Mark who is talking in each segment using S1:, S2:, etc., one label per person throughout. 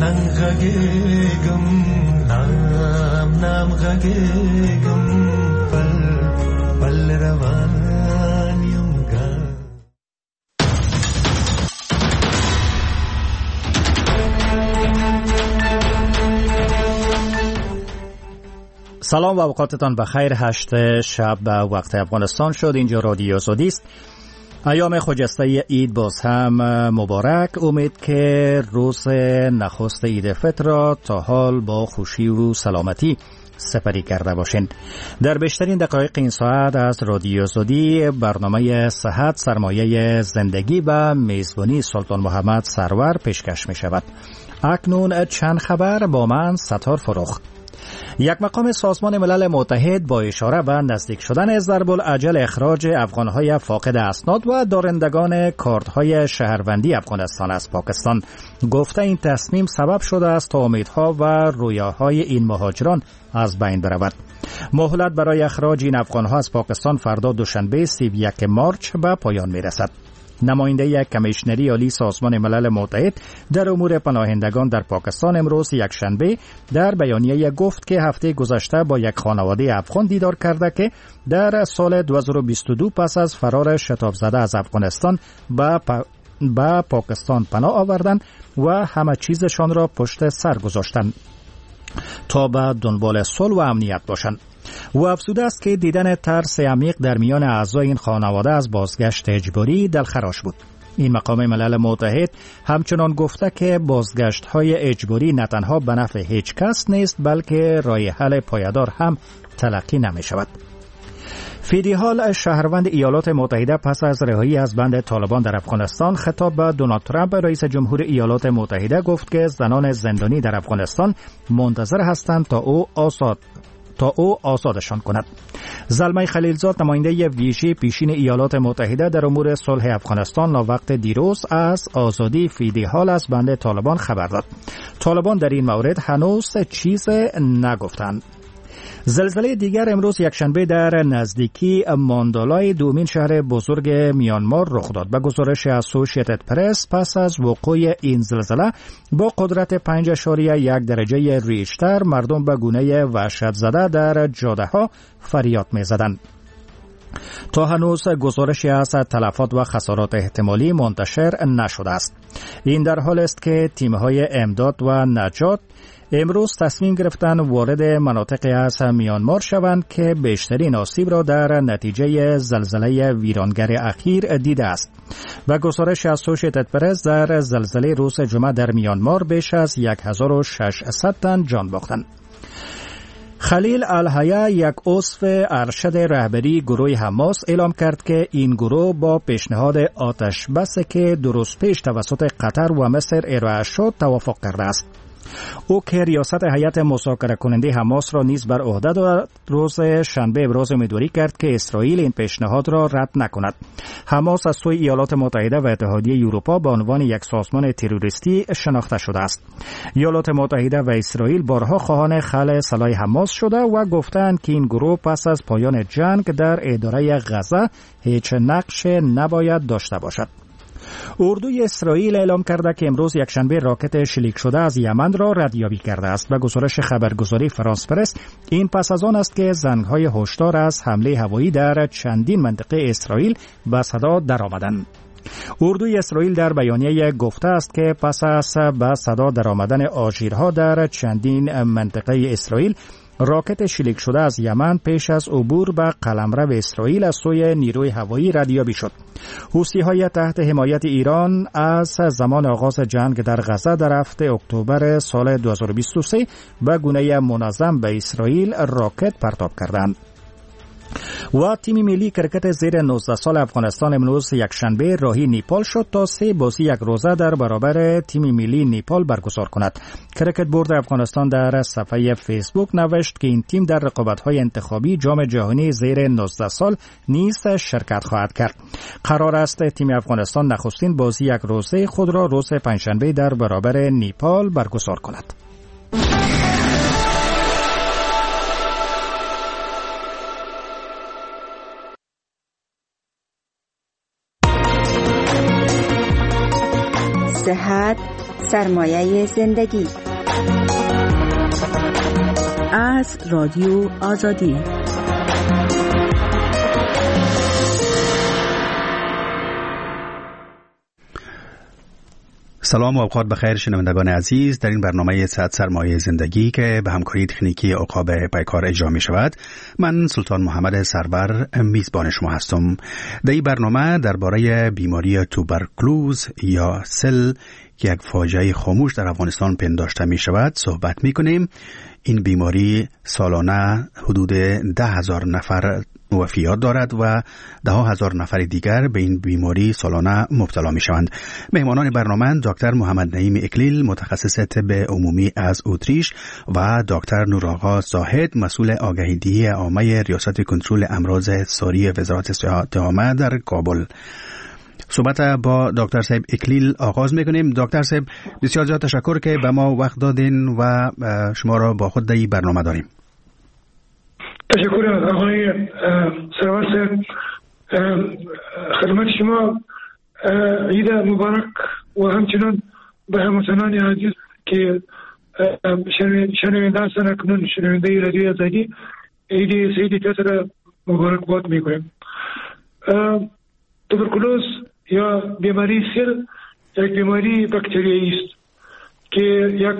S1: ನಂಗಗೇಗಂ ನಾಮ್ ಗಗೇಗಂ ಪಲ್ಲರವಾನ್ಯಂ ಗ.
S2: سلام و اوقاتتان بخیر. 8 شب به وقت افغانستان شد. اینجا رادیو زودی است. ایام خجسته عید باز هم مبارک. امید که روز نخست عید فطر را تا حال با خوشی و سلامتی سپری کرده باشین. در بیشترین دقایق این ساعت از رادیو زودی برنامه صحت سرمایه زندگی و میزبانی سلطان محمد سرور پیشکش می شود. اکنون چند خبر با من ستار فروخ. یک مقام سازمان ملل متحد با اشاره به نزدیک شدن ضرب‌الاجل اخراج افغان‌های فاقد اسناد و دارندگان کارت‌های شهروندی افغانستان از پاکستان گفته این تصمیم سبب شده است تا امیدها و رویاهای این مهاجران از بین برود. مهلت برای اخراج این افغان‌ها از پاکستان فردا دوشنبه 31 مارچ به پایان می‌رسد. نماینده کمیشنری عالی سازمان ملل متحد در امور پناهندگان در پاکستان امروز یکشنبه در بیانیه گفت که هفته گذشته با یک خانواده افغان دیدار کرده که در سال 2022 پس از فرار شتاب زده از افغانستان به پاکستان پناه آوردند و همه چیزشان را پشت سر گذاشتند تا به دنبال صلح و امنیت باشند. او افزوده است که دیدن ترس عمیق در میان اعضای این خانواده از بازگشت اجباری دلخراش بود. این مقام ملل متحد همچنان گفته که بازگشت‌های اجباری نه تنها به نفع هیچ کس نیست بلکه راه حل پایدار هم تلقی نمی شود. فیدی هال شهروند ایالات متحده پس از رهایی از بند طالبان در افغانستان خطاب به دونالد ترامپ رئیس جمهور ایالات متحده گفت که زنان زندانی در افغانستان منتظر هستند تا او آزادشان کند. زلمه خلیلزاد نماینده ویژه پیشین ایالات متحده در امور صلح افغانستان وقت دیروز از آزادی فیدی هال از بند طالبان خبر داد. طالبان در این مورد هنوز چیز نگفتند. زلزله دیگر امروز یکشنبه در نزدیکی ماندالای دومین شهر بزرگ میانمار رخ داد. به گزارش اسوسییتد پرس پس از وقوع این زلزله با قدرت 5.1 درجه ریشتر مردم به گونه وحشت زده در جاده‌ها فریاد می‌زدند. تا هنوز گزارشی از تلفات و خسارات احتمالی منتشر نشده است. این در حال است که تیم‌های امداد و نجات امروز تصمیم گرفتن وارد مناطقی از میانمار شوند که بیشترین آسیب را در نتیجه زلزله ویرانگر اخیر دیده است. و گزارش اسوسییتد پرس در زلزله روز جمعه در میانمار بیش از 1600 تن جان باختند. خلیل الحیا یک عضو ارشد رهبری گروه حماس اعلام کرد که این گروه با پیشنهاد آتش بسی که درست پیش توسط قطر و مصر ارائه شد توافق کرده است. او که ریاست هیئت مذاکره کننده حماس را نیز بر عهده دارد روز شنبه ابراز امیدواری کرد که اسرائیل این پیشنهاد را رد نکند. حماس از سوی ایالات متحده و اتحادیه اروپا به عنوان یک سازمان تروریستی شناخته شده است. ایالات متحده و اسرائیل بارها خواهان خلع سلاح حماس شده و گفتند که این گروه پس از پایان جنگ در اداره غزه هیچ نقش نباید داشته باشد. اردوی اسرائیل اعلام کرده که امروز یکشنبه راکت شلیک شده از یمن را ردیابی کرده است. به گزارش خبرگزاری فرانس پرس این پس از آن است که زنگ‌های هشدار از حمله هوایی در چندین منطقه اسرائیل به صدا درآمدند. اردوی اسرائیل در بیانیه گفته است که پس از به صدا درآمدن آژیرها در چندین منطقه اسرائیل راکت شلیک شده از یمن پیش از عبور به قلمرو اسرائیل از سوی نیروی هوایی ردیابی شد. حوثی‌های تحت حمایت ایران از زمان آغاز جنگ در غزه در هفته اکتبر سال 2023 به گونه منظم به اسرائیل راکت پرتاب کردند. و تیم ملی کرکت زیر 19 سال افغانستان امروز یکشنبه راهی نیپال شد تا 3 بازی یک روزه در برابر تیم ملی نیپال برگزار کند. کرکت بورد افغانستان در صفحه فیسبوک نوشت که این تیم در رقابت‌های انتخابی جام جهانی زیر 19 سال نیز شرکت خواهد کرد. قرار است تیم افغانستان نخستین بازی یک روزه خود را روز پنجشنبه در برابر نیپال برگزار کند.
S3: صحت سرمایه زندگی
S4: از رادیو آزادی.
S5: سلام و اوقات بخیر شنوندگان عزیز. در این برنامه سرمایه زندگی که به همکاری تکنیکی عقاب پیکار اجرا می شود، من سلطان محمد سرور میزبان شما هستم. در این برنامه درباره بیماری توبرکلوز یا سل که یک فاجعه خاموش در افغانستان پنداشته می شود صحبت می کنیم. این بیماری سالانه حدود 10,000 نفر وفیات دارد و 10,000 نفر دیگر به این بیماری سالانه مبتلا می شوند. مهمانان برنامه دکتر محمد نعیم اکلیل، متخصص طب عمومی از اتریش، و دکتر نورآقا زاهد، مسئول آگاهی‌دهی عامه ریاست کنترل امراض ساری وزارت صحت عامه در کابل. صحبت با دکتر صاحب اکلیل آغاز میکنیم. دکتر صاحب بسیار زیاد تشکر که به ما وقت دادین و شما را با خود در این برنامه داریم.
S6: تشکر آقای سرور صاحب. خدمت شما عید مبارک و همچنان به هموطنان عزیز که شنونده هستند اکنون شنونده رادیو آزادی عید سعید فطر مبارک باد میگویم. توبرکلوز یا بیماری سل یک بیماری باکتریایی است که یک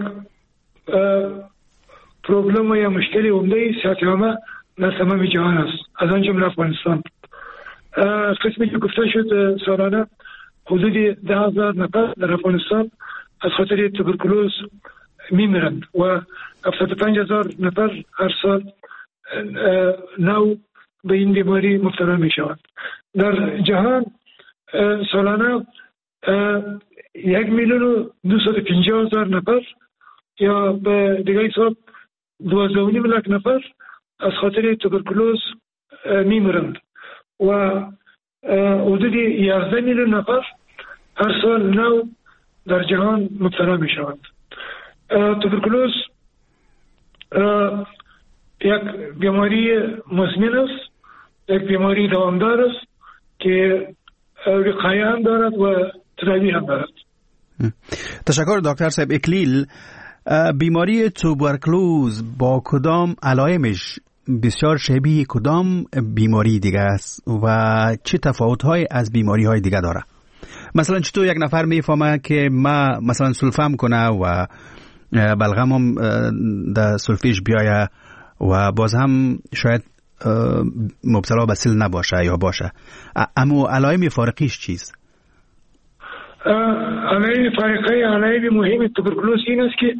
S6: پروبلم یا مشکل عمده صحت عامه در تمام جهان است، از آن جمله افغانستان. قسمی که گفته شد سالانه حدود 10,000 نفر در افغانستان از خاطر توبرکلوز میمیرند و 75,000 نفر هر سال نو به این بیماری مبتلا می شوند. در جهان سالانه 1,250,000 نفر یا به دیگه حساب 12.5 لک نفر از خاطر توبرکلوز میمیرند و حدود 11 میلیون نفر هر سال نو در جهان مبتلا می شوند. توبرکلوز یک بیماری مزمن است، یک بیماری دوامدار است که وقایه هم دارد و تداوی هم دارد.
S5: تشکر دکتر صاحب اکلیل. بیماری توبرکلوز با کدام علائمش بسیار شبیه کدام بیماری دیگه است و چه تفاوت‌های از بیماری‌های دیگه داره؟ مثلا چطور یک نفر میفهمه که ما مثلا سلفم کنه و بلغم هم در سلفیش بیایه و باز هم شاید مبتلا به سل نباشه یا باشه؟ اما علائم فارقیش چیست؟
S6: علائم فارقه، علائم مهم توبرکلوز این است که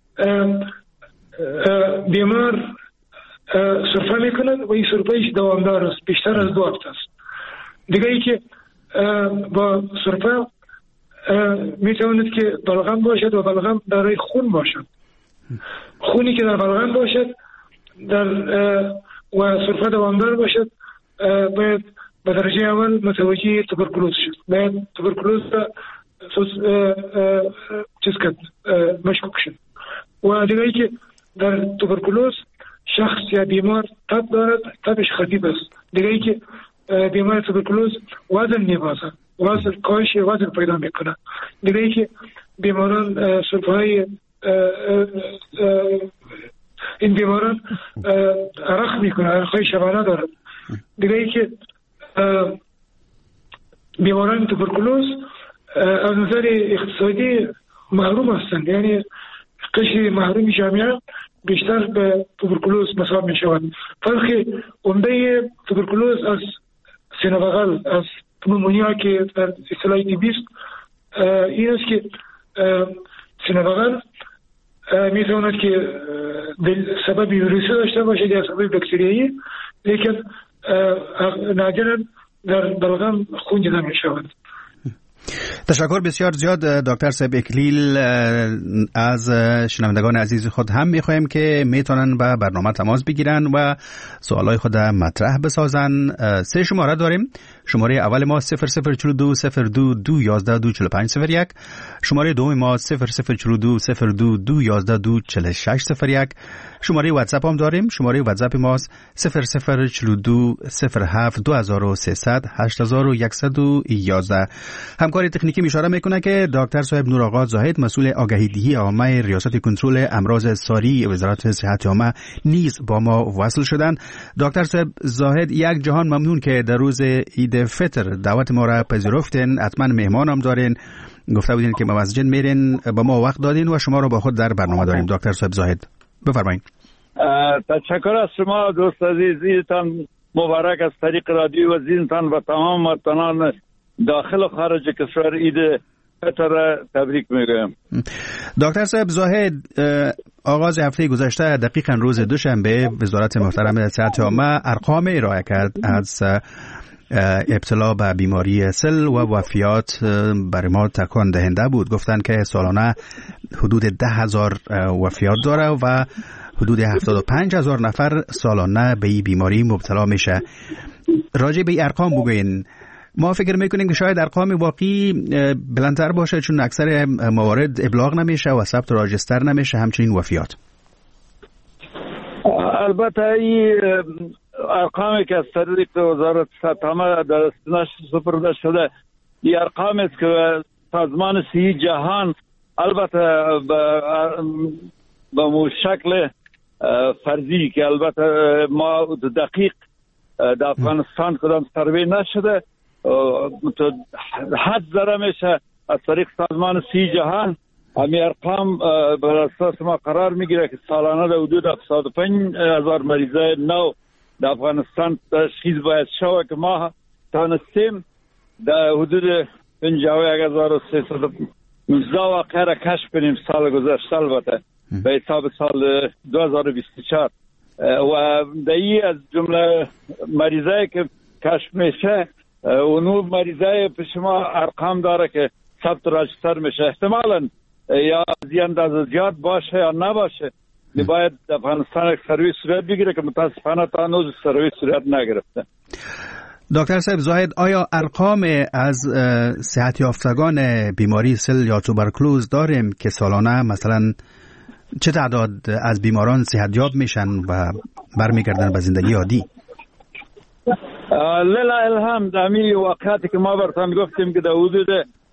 S6: بیمار سرفه میکند و این سرفهش دوامدار است، بیشتر از 2 هفته است. دیگه ای که با سرفه میتواند که بلغم باشد و بلغم برای خون باشد. خونی که در بلغم باشد و سرفه دوامدار باشد باید به درجه اول متوجه توبرکلوز شد. باید توبرکلوز مشکوک شد. و دیگه ای که در توبرکلوز شخص یا بیمار تب دارد، تبش خفیف است. دیگه ای که بیمار توبرکلوز وزن میبازد، کاهش وزن پیدا میکنه. دیگه ای که بیماران سرفه‌های این بیماران عرق میکنه، عرقهای شبانه دارد. دیگه ای که بیماران توبرکلوز از نظر اقتصادی محروم هستند، یعنی قشر محروم جامعه بیشتر به توبرکلوز مصاب می شوند. فرق عمده توبرکلوز از سینوبغل، از پنومونیا که در اصطلاح طبی است، این است که سینوبغل می تواند که سبب ویروسی داشته باشد یا سبب باکتریایی، لیکن نادراً در بلغم خون دیده می شود.
S5: تشکر بسیار زیاد دکتر صاحب اکلیل. از شنوندگان عزیز خود هم میخوایم که میتونن با برنامه تماس بگیرن و سوالای خود مطرح بسازن. 3 شماره داریم شماره اول ما 0042 02 211 24501. شماره دوم ما 0042 02 211 24601. شماره واتساپ هم داریم. شماره واتساپ ما 0042 07 2300 8111. همکاری تکنیکی اشاره میکنه که دکتر صاحب نورآقا زاهد مسئول آگهی دهی عامه ریاست کنترل امراض ساری وزارت صحت عامه نیز با ما وصل شدن. دکتر صاحب زاهد، یک جهان ممنون که در روز عید فطر دعوت ما را پذیرفتین. حتما مهمان هم دارین، گفته بودین که به مسجد میرین، با ما وقت دادین و شما را با خود در برنامه داریم. دکتر صاحب زاهد بفرمایید.
S7: تشکر از شما دوست عزیز. عیدتان مبارک از طریق رادیو و زینتان و تمام وطنان داخل و خارج کشور عید فطر تبریک میگویم.
S5: دکتر صاحب زاهد، آغاز هفته گذشته دقیقاً روز دوشنبه وزارت محترم صحت عامه ارقام ارائه کرد از ابتلا به بیماری سل و وفیات برای ما تکان دهنده بود. گفتن که سالانه حدود 10,000 وفیات داره و حدود 75,000 نفر سالانه به این بیماری مبتلا میشه. راجع به این ارقام بگوین. ما فکر میکنیم که شاید ارقام واقعی بلندتر باشه، چون اکثر موارد ابلاغ نمیشه و ثبت راجستر نمیشه، همچنین وفیات.
S7: البته این ارقامی که از طریق وزارت صحت عامه در استناش سپرده شده، این ارقام است که سازمان صحی جهان البته به شکل فرضی که البته ما دقیق در افغانستان کدام سروی نشده، حد زده میشه از طریق سازمان صحی جهان. همین ارقام بر اساس ما قرار میگیره که سالانه در حدود 75,000 مریضای نو در افغانستان تشخیص باید شود که ما تانستیم در حدود 51,319 واقعه را کشف کنیم سال گذشته، البته به حساب سال 2024 و دایی از جمله مریضایی که کشف میشه اونو مریضای پیش ما ارقام داره که ثبت راجستر میشه. احتمالاً یا اندازه زیاد باشه یا نباشه، باید افغانستان یک سروی صورت بگیره که متاسفانه تا هنوز سروی صورت نگرفته.
S5: دکتر صاحب زاهد، آیا ارقام از صحت یافتگان بیماری سل یا توبرکلوز داریم که سالانه مثلا چه تعداد از بیماران صحتیاب میشن و برمیگردن به زندگی عادی؟
S7: لله الحمد، همین واقعاتی که ما براتون گفتیم که در حدود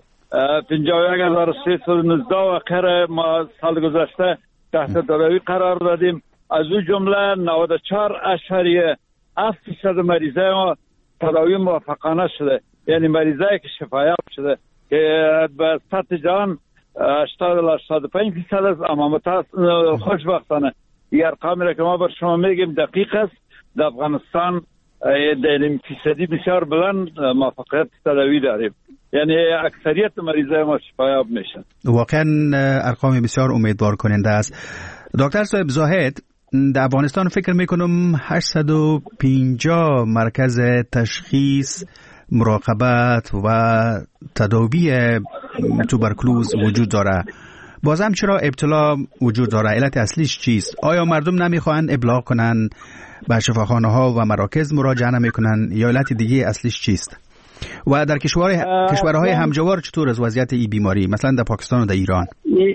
S7: 51,319 واقعه ما سال گذشته تحت تداوی قرار دادیم. از اون جمله 94.7% مریضای ما تداوی موفقانه شده، یعنی مریضایی که شفایاب شده که به سطح جهان 80-85% است. اما خوشبختانه این ارقامی را که ما بر شما میگیم دقیق است. در افغانستان در فیصدی بسیار بلند موفقیت تداوی داریم، یعنی اکثریت مریضای ما شفایاب میشن.
S5: واقعا ارقام بسیار امیدوار کننده است. دکتر صاحب زاهد، در افغانستان فکر میکنم 850 مرکز تشخیص، مراقبت و تداوی توبرکلوز وجود داره. بازم چرا ابتلا وجود داره؟ علت اصلیش چیست؟ آیا مردم نمیخواهند ابلاغ کنن، به شفاخانه ها و مراکز مراجعه نمیکنن، یا علت دیگه اصلیش چیست؟ و در کشورهای همجوار چطور از وضعیت این بیماری، مثلا در پاکستان و در ایران؟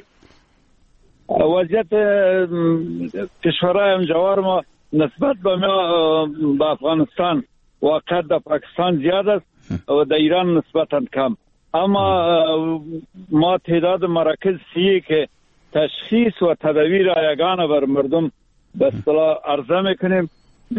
S7: وضعیت کشورهای همجوار ما نسبت به افغانستان واقعا در پاکستان زیاد است و در ایران نسبتا کم. اما ما تعداد مراکز صحی که تشخیص و تداوی رایگان بر مردم به اصطلاح عرضه میکنیم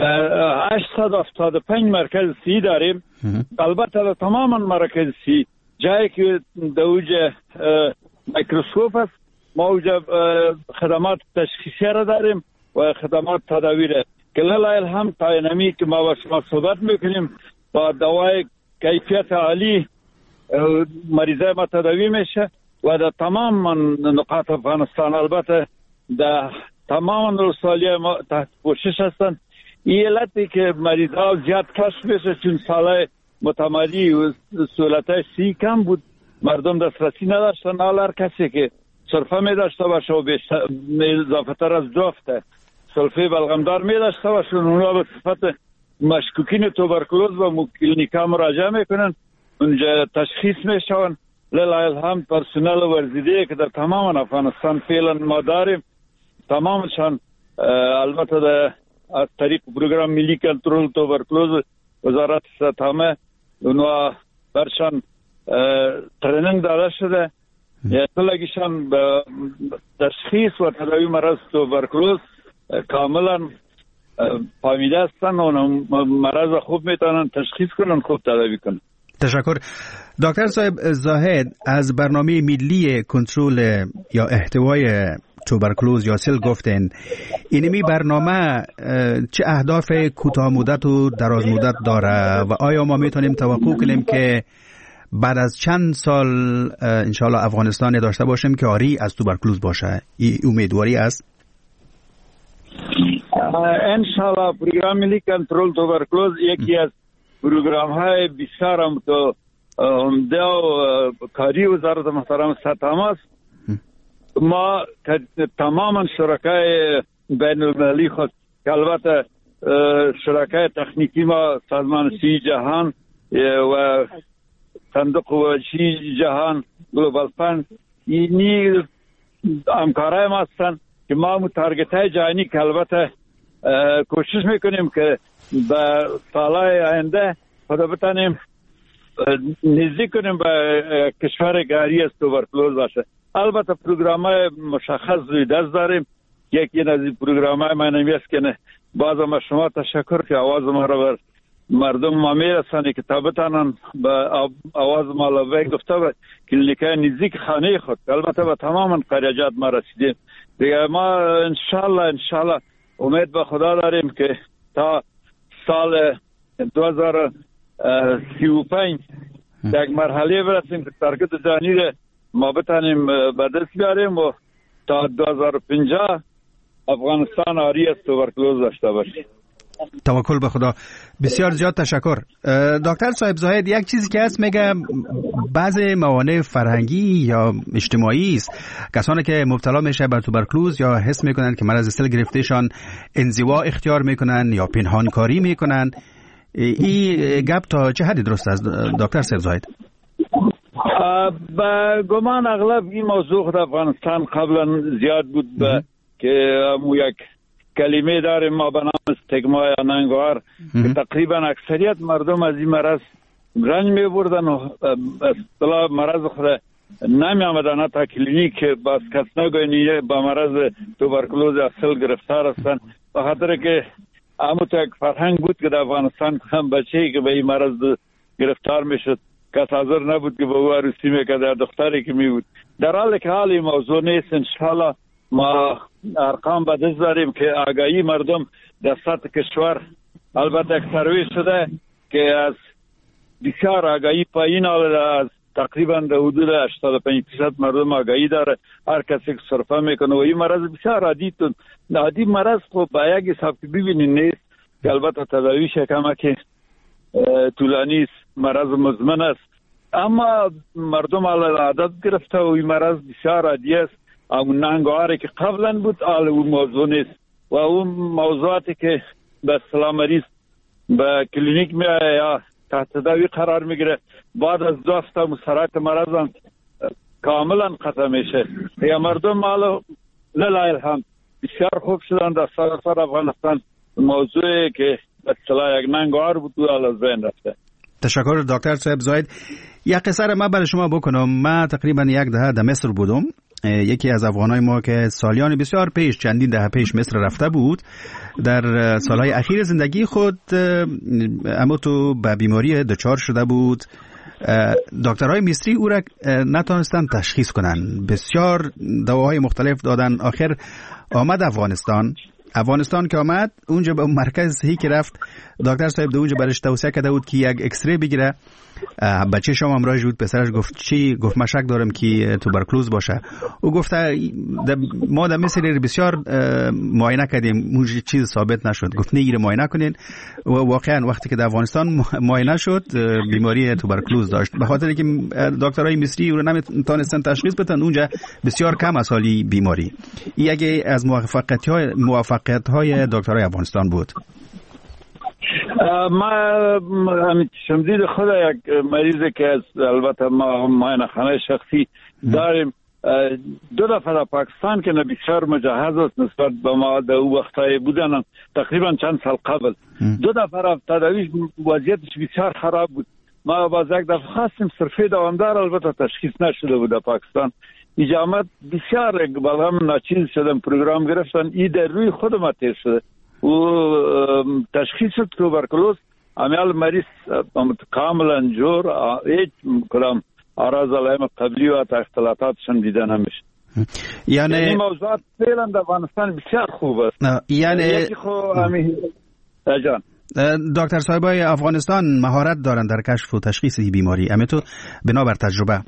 S7: 875 مرکز صحی داریم. البته در تمام مراکز صحی جایی که در اوج میکروسکوپ است ما اوجا خدمات تشخیصی را داریم و خدمات تداوی را که لله الحمد تا اینمی که ما با شما صحبت میکنیم با دوای کیفیت عالی مریضای ما تداوی میشه و در تمام نقاط افغانستان، البته در تمام رسالیه ما تحت پوشش هستند. این علتی که مریضا زیاد کشف میشه چون سالهای متمادی و سهولت‌های صحی کم بود، مردم دسترسی نداشتن. حالا هر کسی که سرفه می داشته باشه و اضافه تر از جفت سلفه بلغمدار می داشته باشه، اونا به صفت مشکوکین توبرکلوز و کلینیکا مراجعه میکنن، اونجا تشخیص میشون. لله الحمد پرسنل ورزیده که در تمام افغانستان فعلا ما داریم، تمامشان البته در از طریق پروگرام ملی کنترل توبرکلوز وزارت صحت اونها برشان تریننگ داده شده. یکلگیشان به تشخیص و تداوی مرض توبرکلوز کاملا فهمیده هستن و مرض خوب میتونن تشخیص کنن، خوب تداوی کنن.
S5: تشکر. دکتر صاحب زاهد، از برنامه ملی کنترل یا احتوای توبرکلوز یا سل گفتن، اینمی برنامه چه اهداف کوتاه مدت و دراز مدت داره و آیا ما میتونیم توقع کنیم که بعد از چند سال انشاءالله افغانستان داشته باشیم که آری از توبرکلوز باشه؟ این امیدواری است؟
S7: انشاءالله پروگرام ملی کنترل توبرکلوز یکی از پروگرام های بسیار عمده و کاری وزارت محترم صحت است. ما تماما شرکای بین المللی خود که البته شرکای تکنیکی ما سازمان سی جهان و صندوق وجهی جهان گلوبال فند اینی همکارای ما هستند که ما تارگت های جهانی که البته کوشش میکنیم که به سالهای آینده خدا بتانیم نزدیک کنیم به کشور گاری از توبرکلوز باشه. البته پروگرام های مشخص روی دست داریم. یکی از این پروگرام های من است که باز ما شما تشکر که آواز ما را بر مردم ما میرسانی که تا بتانن به آواز ما لبیک گفته به کلینیکای نزدیک خانه خود. البته به تماما قریجات ما رسیدیم دیگه. ما انشالله امید به خدا داریم که تا سال 2035 یک مرحله برسیم که تارگت جهانی را ما بتانیم به دست بیاریم و تا 2050 افغانستان آری از توبرکلوز داشته باشیم.
S5: توکل به خدا. بسیار زیاد تشکر. دکتر صاحب زاهد، یک چیزی که هست میگه بعض موانع فرهنگی یا اجتماعی است. کسانی که مبتلا میشه بر توبرکلوز یا حس میکنن که مرض سل گرفتهشان انزوا اختیار میکنن یا پنهانکاری میکنن. این گپ تا چه حدی درست است دکتر صاحب زاهد؟
S7: به گمان اغلب این موضوع در افغانستان قبلا زیاد بود که یک کلمه داریم ما به نام استگما یا ننگوار که تقریبا اکثریت مردم از این مرض رنج می بردن و اصطلاح مرض خود نمی آمدن تا کلینیک باز کس نگوینی با مرض توبرکلوز اصل گرفتار هستن. به خاطر که همون یک فرهنگ بود که در افغانستان هم بچه‌ای که به این مرض گرفتار می شد کس حاضر نبود که به او عروسی میکرد، دختری که می بود. در حالی که حال این موضوع نیست. انشاءالله ما ارقام به دست داریم که آگاهی مردم در سطح کشور البته یک سروی شده که از بسیار آگاهی پایین آمده، از تقریبا در حدود 85% مردم آگاهی داره. هر کسی که صرفه میکنه و این مرض بسیار عادی مرض خب با یک حساب که ببینید نیست که البته تداویش کمک طولانی است، مرض مزمن است، اما مردم عادت گرفته و این مرض بسیار عادی است. اون ننگواری که قبلا بود اون موضوع نیست و اون موضوعاتی که به اصطلاح مریض به کلینیک میآید یا تحت تداوی قرار میگیره بعد از 2 هفته مسرات مرض کاملا قطع میشه. یا مردم حالا لله الحمد بسیار خوب شدن در سراسر افغانستان. موضوعی که به اصطلاح یک ننگوار بود حالا از بین رفته.
S5: تشکر دکتر صاحب زاهد. یک قصه را من برای شما بکنم. من تقریبا 1 دهه در مصر بودم. یکی از افغانای ما که سالیان بسیار پیش، چندین دهه پیش مصر رفته بود، در سالهای اخیر زندگی خود اما تو به بیماری دچار شده بود. دکترهای مصری او را نتونستن تشخیص کنن، بسیار دواهای مختلف دادن. آخر آمد افغانستان که آمد اونجا به مرکز صحی که رفت، دکتر صاحب اونجا برش توصیه کرده بود که یک اکسری بگیره. بچه شما همراهش بود، پسرش گفت چی؟ گفت من شک دارم که توبرکلوز باشه. او گفته ما در مصر بسیار معاینه کردیم، اون چیز ثابت نشد. گفت نگیره معاینه کنین و واقعا وقتی که در افغانستان معاینه شد بیماری توبرکلوز داشت. به خاطر اینکه دکترای مصری رو نمیتونستن تشخیص بدن، اونجا بسیار کم از حالی بیماری. این یکی از موفقیت‌های دکترای افغانستان بود.
S7: ما شمدید خود یک مریضی که از البته ما معاینه خانه شخصی داریم 2 دفعه در پاکستان که بسیار مجهز است نسبت به ما در او وقتای بودن تقریبا چند سال قبل 2 دفعه رفت تداویش وضعیتش بسیار خراب بود. ما باز یک دفعه خواستیم صرفه دوامدار البته تشخیص نشده بود در پاکستان. اجامت بسیار بلغم ناچیز شدن پروگرام گرفتن ای در روی خود ما تیر شده و تشخیص توبرکلوز امیال مریض کاملا جور هیچ کدام اعراض علائم قبلی و اختلافاتشون دیده نمیشه. یعنی موضوعات فعلا در افغانستان بسیار خوب است.
S5: یعنی
S7: جان
S5: دکتر صاحبای افغانستان مهارت دارن در کشف و تشخیص این بیماری امیتو بنابر تجربه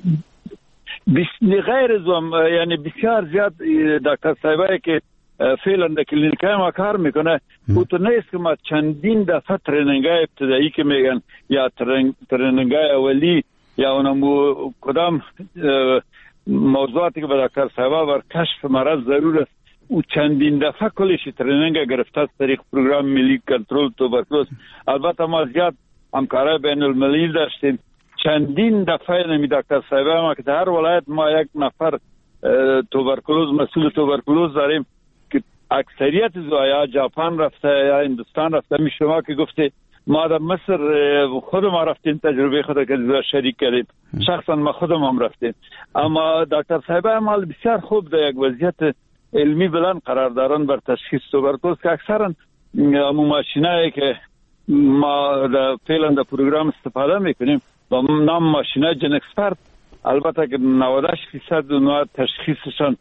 S7: غیر زوم یعنی بسیار زیاد دکتر صاحبای که فعلا در کلینیکای ما کار میکنه او تو نیست که ما چندین دفعه تریننگای ابتدایی که میگن یا تریننگای اولی یا اونم کدام موضوعاتی که به دکتر صاحبا بر کشف مرض ضرور است او چندین دفعه کلش تریننگ گرفته از طریق پروگرام ملی کنترل توبرکلوز. البته ما زیاد همکارای بین المللی داشتیم چندین دفعه نمی دکتر صاحبا ما که در هر ولایت ما یک نفر توبرکلوز مسئول توبرکلوز داریم که اکثریت زوایا ژاپن رفته یا هندوستان رفته. می شما که گفته ما در مصر خود ما رفتیم تجربه خود که شریک کردیم شخصا ما خودم هم رفتیم اما دکتر صاحبه ما بسیار خوب در یک وضعیت علمی بلند قرار دارن بر تشخیص توبرکلوز که اکثرا ماشینایی که ما فعلا در پروگرام استفاده میکنیم با نام ماشینای جن اکسپرت البته که 98% اونها تشخیصشان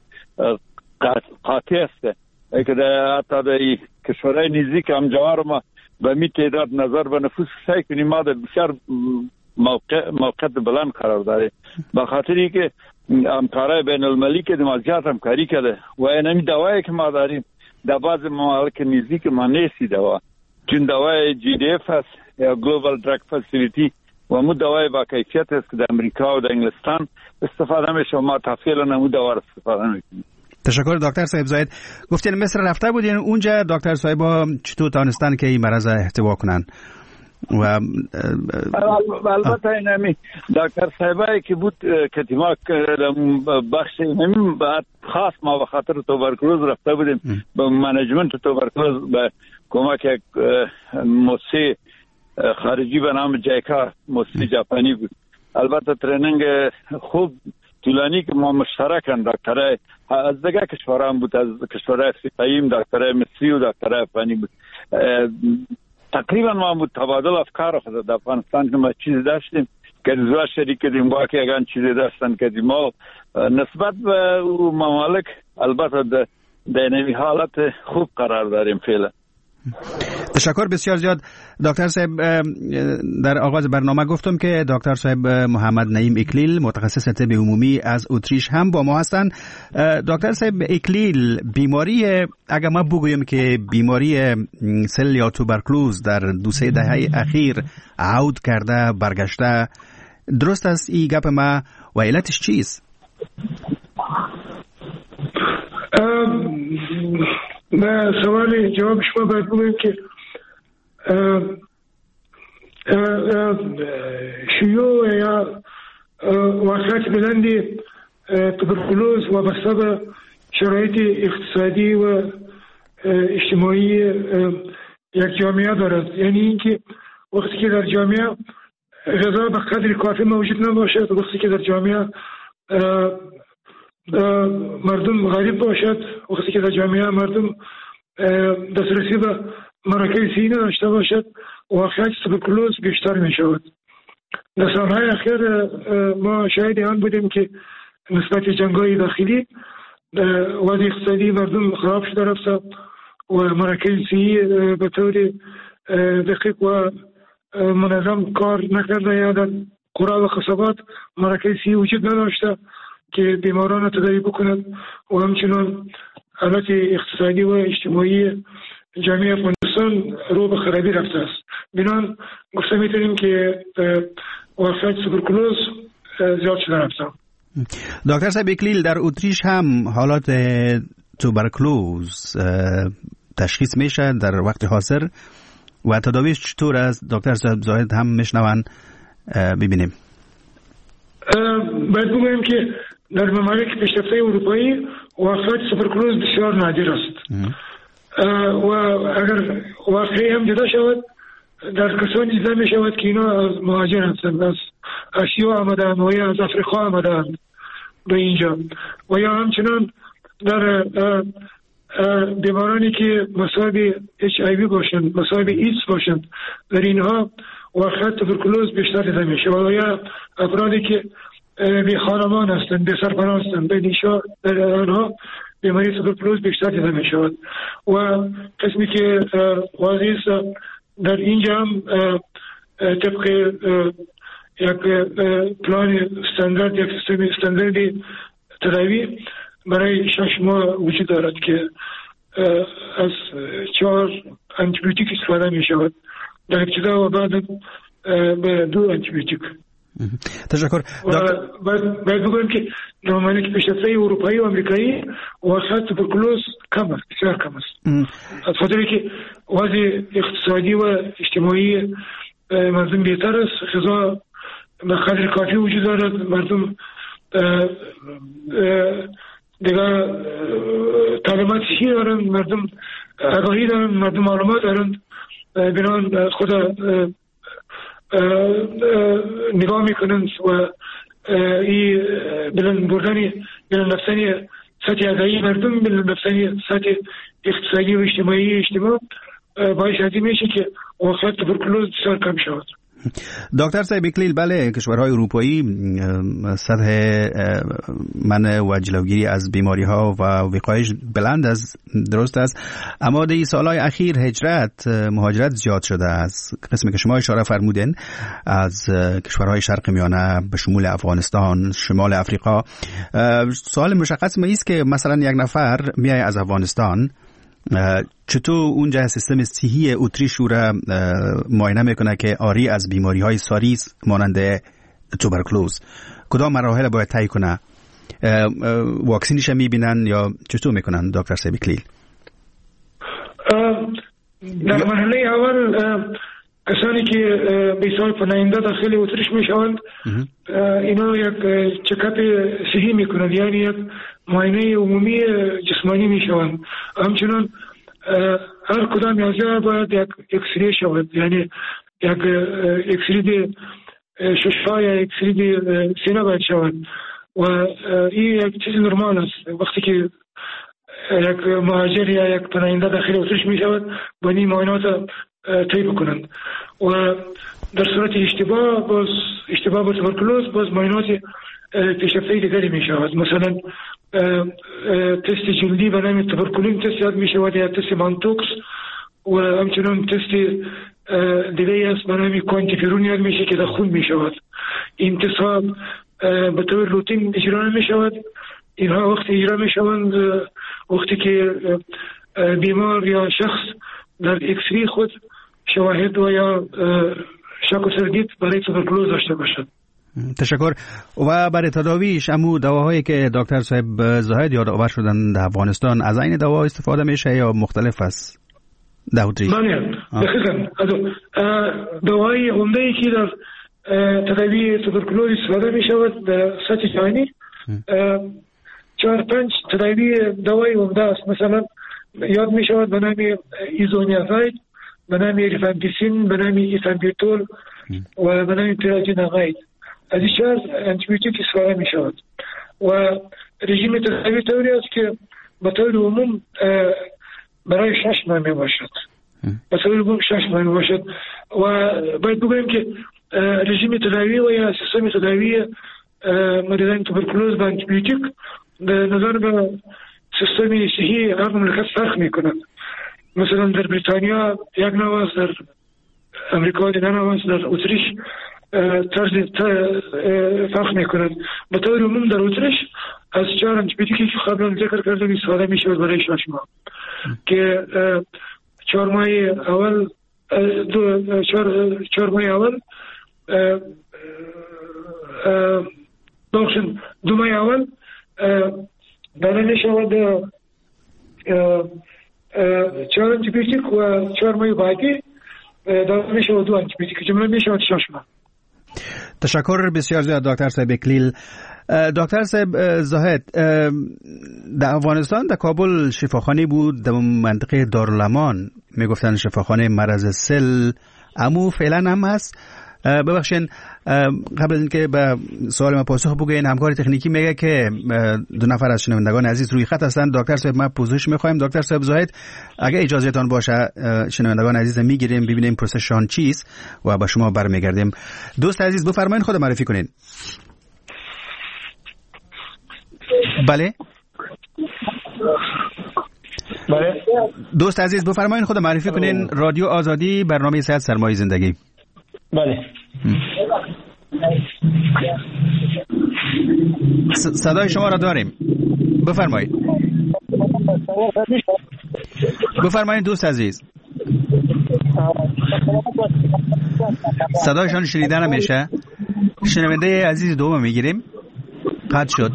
S7: قاطع است که حتی در کشورهای نزدیک همجوار ما به می تعداد نظر به نفوس سعی کنیم ما در بسیار موقعیت بلند قرار داریم به خاطری که همکارای بین المللی که دمازیات همکاری کرده و اینمی دوایی که ما داریم در بعض ممالک نزدیک ما نیستی دوا چون دوای GDF است یا Global Drug Facility و مو دوای با کیفیت است که در امریکا و در انگلستان استفاده میشه و ما تفصیلا نمو دوا را استفاده میکنیم.
S5: تشکر دکتر صاحب زاید. گفتین مصر رفته بودین اونجا دکتر صاحب چطور تانستن که این مرض احتوا کنن؟ و
S7: البته اینمی دکتر صاحبایی که بود که ما بخش اینمی بعد خاص ما به خاطر توبرکلوز رفته بودیم به منیجمنت توبرکلوز به کمک یک موسسه خارجی به نام جایکا موسسه ژاپنی بود. البته تریننگ خوب طولانی که ما مشترکن دکترای از دیگه کشورها هم بود از کشورهای افریقایی دکترای مصری و دکترای افغانی بود. تقریبا ما بود تبادل افکار خود در افغانستان که ما چیزی داشتیم که زوا شریک کردیم با که اگر چیزی داشتن کردیم ما نسبت به ممالک البته در نوی حالت خوب قرار داریم فعلا.
S5: تشکر بسیار زیاد دکتر صاحب. در آغاز برنامه گفتم که دکتر صاحب محمد نعیم اکلیل متخصص طب عمومی از اتریش هم با ما هستند. دکتر صاحب اکلیل بیماری اگر ما بگویم که بیماری سل یا توبرکلوز در 2-3 دهه اخیر عود کرده برگشته درست است این گپ ما و علتش چیست؟
S6: به سوال جواب شما باید بگویم که شیوع یا واقعیت بلندی توبرکلوز وابسته به شرایط اقتصادی و اجتماعی یک جامعه دارد. یعنی اینکه وقتی که در جامعه غذا به قدر کافی موجود نباشد، وقتی که در جامعه مردم غریب باشد، وقتی که در جامعه مردم دسترسی به مراکز صحی نداشته باشد واقعیت توبرکلوز بیشتر می شود. در سالهای اخیر ما شاهد آن بودیم که نسبت جنگ‌های داخلی وضع اقتصادی مردم خراب شده رفته و مراکز صحی به طور دقیق و منظم کار نکرده یا در قرى و خصبات مراکز صحی وجود نداشته که بیماران را تداوی بکند و همچنان حالت اقتصادی و اجتماعی جامعه افغانستان رو به خرابی رفته است. بنابراین گفته میتونیم که وفات توبرکلوز زیاد شده رفته.
S5: دکتر صاحب اکلیل در اتریش هم حالات توبرکلوز تشخیص میشه در وقت حاضر و تداویش چطور است؟ دکتر زاهد هم میشنون ببینیم.
S6: باید بگویم که در ممالک پیشرفته اروپایی وفات توبرکلوز بسیار نادر است و اگر واقعی هم جدا شود در کسانی دیده می شود که اینا از مهاجر هستند، از آسیا آمدند و یا از افریقا آمدند به اینجا و یا همچنان در بیمارانی که مصاب HIV باشند، مصاب ایدز باشند، در اینها واقعا توبرکلوز بیشتر دیده می شود و یا افرادی که بی خانمان هستند، بی سرپناه هستند، به نیشا در آنها بیماری توبرکلوز بیشتر دیده می شود و قسمی که واضح است در اینجا هم طبق یک پلان استاندارد، یک سیستم استانداردی تداوی برای 6 ماه وجود دارد که از 4 آنتیبیوتیک استفاده می شود در ابتدا و بعد به 2 آنتیبیوتیک.
S5: تشکر.
S6: باید بگویم که در ممالک پیشرفته اروپایی و امریکایی واقعا توبرکلوز کم است، بسیار کم است، از خاطر که وضع اقتصادی و اجتماعی مردم بهتر است، غذا به قدر کافی وجود دارد، مردم دیگر تعلیمات صحی دارند، مردم آگاهی دارند، مردم معلومات دارند، بنابراین خود نگاه میکنند و این بلند بردن بلند رفتن سطح آگاهی مردم، بلند رفتن سطح اقتصادی و اجتماع باعث از این میشه که واقعا توبرکلوز بسیار کم شود.
S5: دکتر صاحب اکلیل، بله کشورهای اروپایی سطح منع و جلوگیری از بیماری ها و وقایش بلند است، درست است، اما در سالهای اخیر مهاجرت زیاد شده است. قسمی که شما اشاره فرمودین از کشورهای شرق میانه به شمول افغانستان، شمال افریقا. سوال مشخص ما است که مثلا یک نفر میای از افغانستان، چطور اونجا سیستم صحی اتریش رو معاینه میکنه که آری از بیماری های ساریس مانند توبرکلوز؟ کدام مراحل باید طی کنه؟ واکسینش میبینن یا چطور میکنن دکتر صاحب اکلیل؟
S6: در مرحله اول کسانی که به حساب پناهنده داخل اتریش میشوند اینا یک چکاپ صحی میکنند، یعنی یک معاینه عمومی جسمانی میشوند. همچنان هر کدام یازده باید یک اکسری شود، یعنی یک اکسری ششفا یا اکسری سینه باید شود و این یک چیز نرمال است. وقتی که یک مهاجر یا یک پناهنده داخل اتریش میشود باید این معاینات طی بکنند و در صورت اشتباه با توبرکلوز باز معاینات پیشرفته دیگری می شود. مثلا تست جلدی به نام توبرکولین تست یاد می شود یا تست مانتوکس و همچنان تست دیگه است به نام کوانتیفیرون یاد می شود که در خون می شود. این تست ها به طور روتین اجرا می شود. اینها وقتی اجرا می شوند وقتی که بیمار یا شخص در اکسری خود شواهد و یا شک و تردید برای توبرکلوز داشته باشد.
S5: تشکر. و برای تداویش امو دواهایی که دکتر صاحب زاهد یادآور شدن در افغانستان، از این دوا استفاده میشه یا مختلف است؟
S6: بله، دقیقاً. دواهای عمده‌ای که در تداوی توبرکلوز استفاده می شود در سطح جهانی 4-5 تداوی دوای عمده است. مثلا یاد می شود به نام ایزونیازاید، به نام ریفامپیسین، به نام ایثامبیتول و به نام پیراجیناغاید. از این 4 انتیبیوتیک استفاده می شود و رژیم تداوی طوری است که به طور عموم برای 6 ماه می باشد. به طور عموم 6 ماه می باشد و باید بگویم که رژیم تداوی و یا سیستم تداوی مریضان توبرکلوز با انتیبیوتیک به نظر به سیستم صحی هر مملکت فرق می کند. مثلا در بریتانیا یک نوع است، در امریکا دیگر نوع است، در اتریش طرز فرق می کند. به طور عموم در اتریش از 4 انتیبیوتیکی که قبلا ذکر کردم استفاده می شود برای 6 ماه که 4 ماه اول 4 ماه اول 2 ماه اول داده می شود 4 انتیبیوتیک و 4 ماه بعدی داده می شود و آنتیبیوتیک جمله می شود شما.
S5: تشکر بسیار زیاد دکتر صاحب اکلیل. دکتر صاحب زاهد، در افغانستان در کابل شفاخانه بود در منطقه دارالامان، میگفتن شفاخانه مرض سل، امو فعلا هم هست؟ ببخشین قبل از اینکه به سوال ما پاسخ بگوین، همکار تکنیکی میگه که 2 نفر از شنوندگان عزیز روی خط هستند. دکتر صاحب ما پوزش میخوایم. دکتر صاحب زاهد اگه اجازهتان باشه شنوندگان عزیز میگیریم ببینیم پروسششان چیست و با شما برمیگردیم. دوست عزیز بفرمایید خود معرفی کنین. بله دوست عزیز بفرمایید خود معرفی کنین. رادیو آزادی، برنامه صحت سرمایه زندگی.
S8: بله
S5: صدای شما را داریم، بفرمایید. بفرمایید دوست عزیز. صدایشان شنیده نمیشه. شنونده عزیز دوم میگیریم. قطع شد،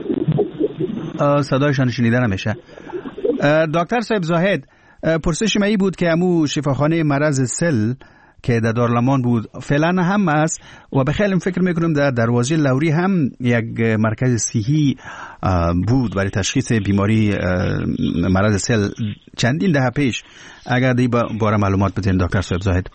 S5: صدایشان شنیده نمیشه. دکتر صاحب زاهد، پرسش من بود که امو شفاخانه مرض سل که در دارالامان بود فعلا هم است و به خیلی فکر میکنم در دروازه لوری هم یک مرکز صحی بود برای تشخیص بیماری مرض سل چندین دهه پیش. اگر دی باره معلومات بدین دکتر صاحب زاهد.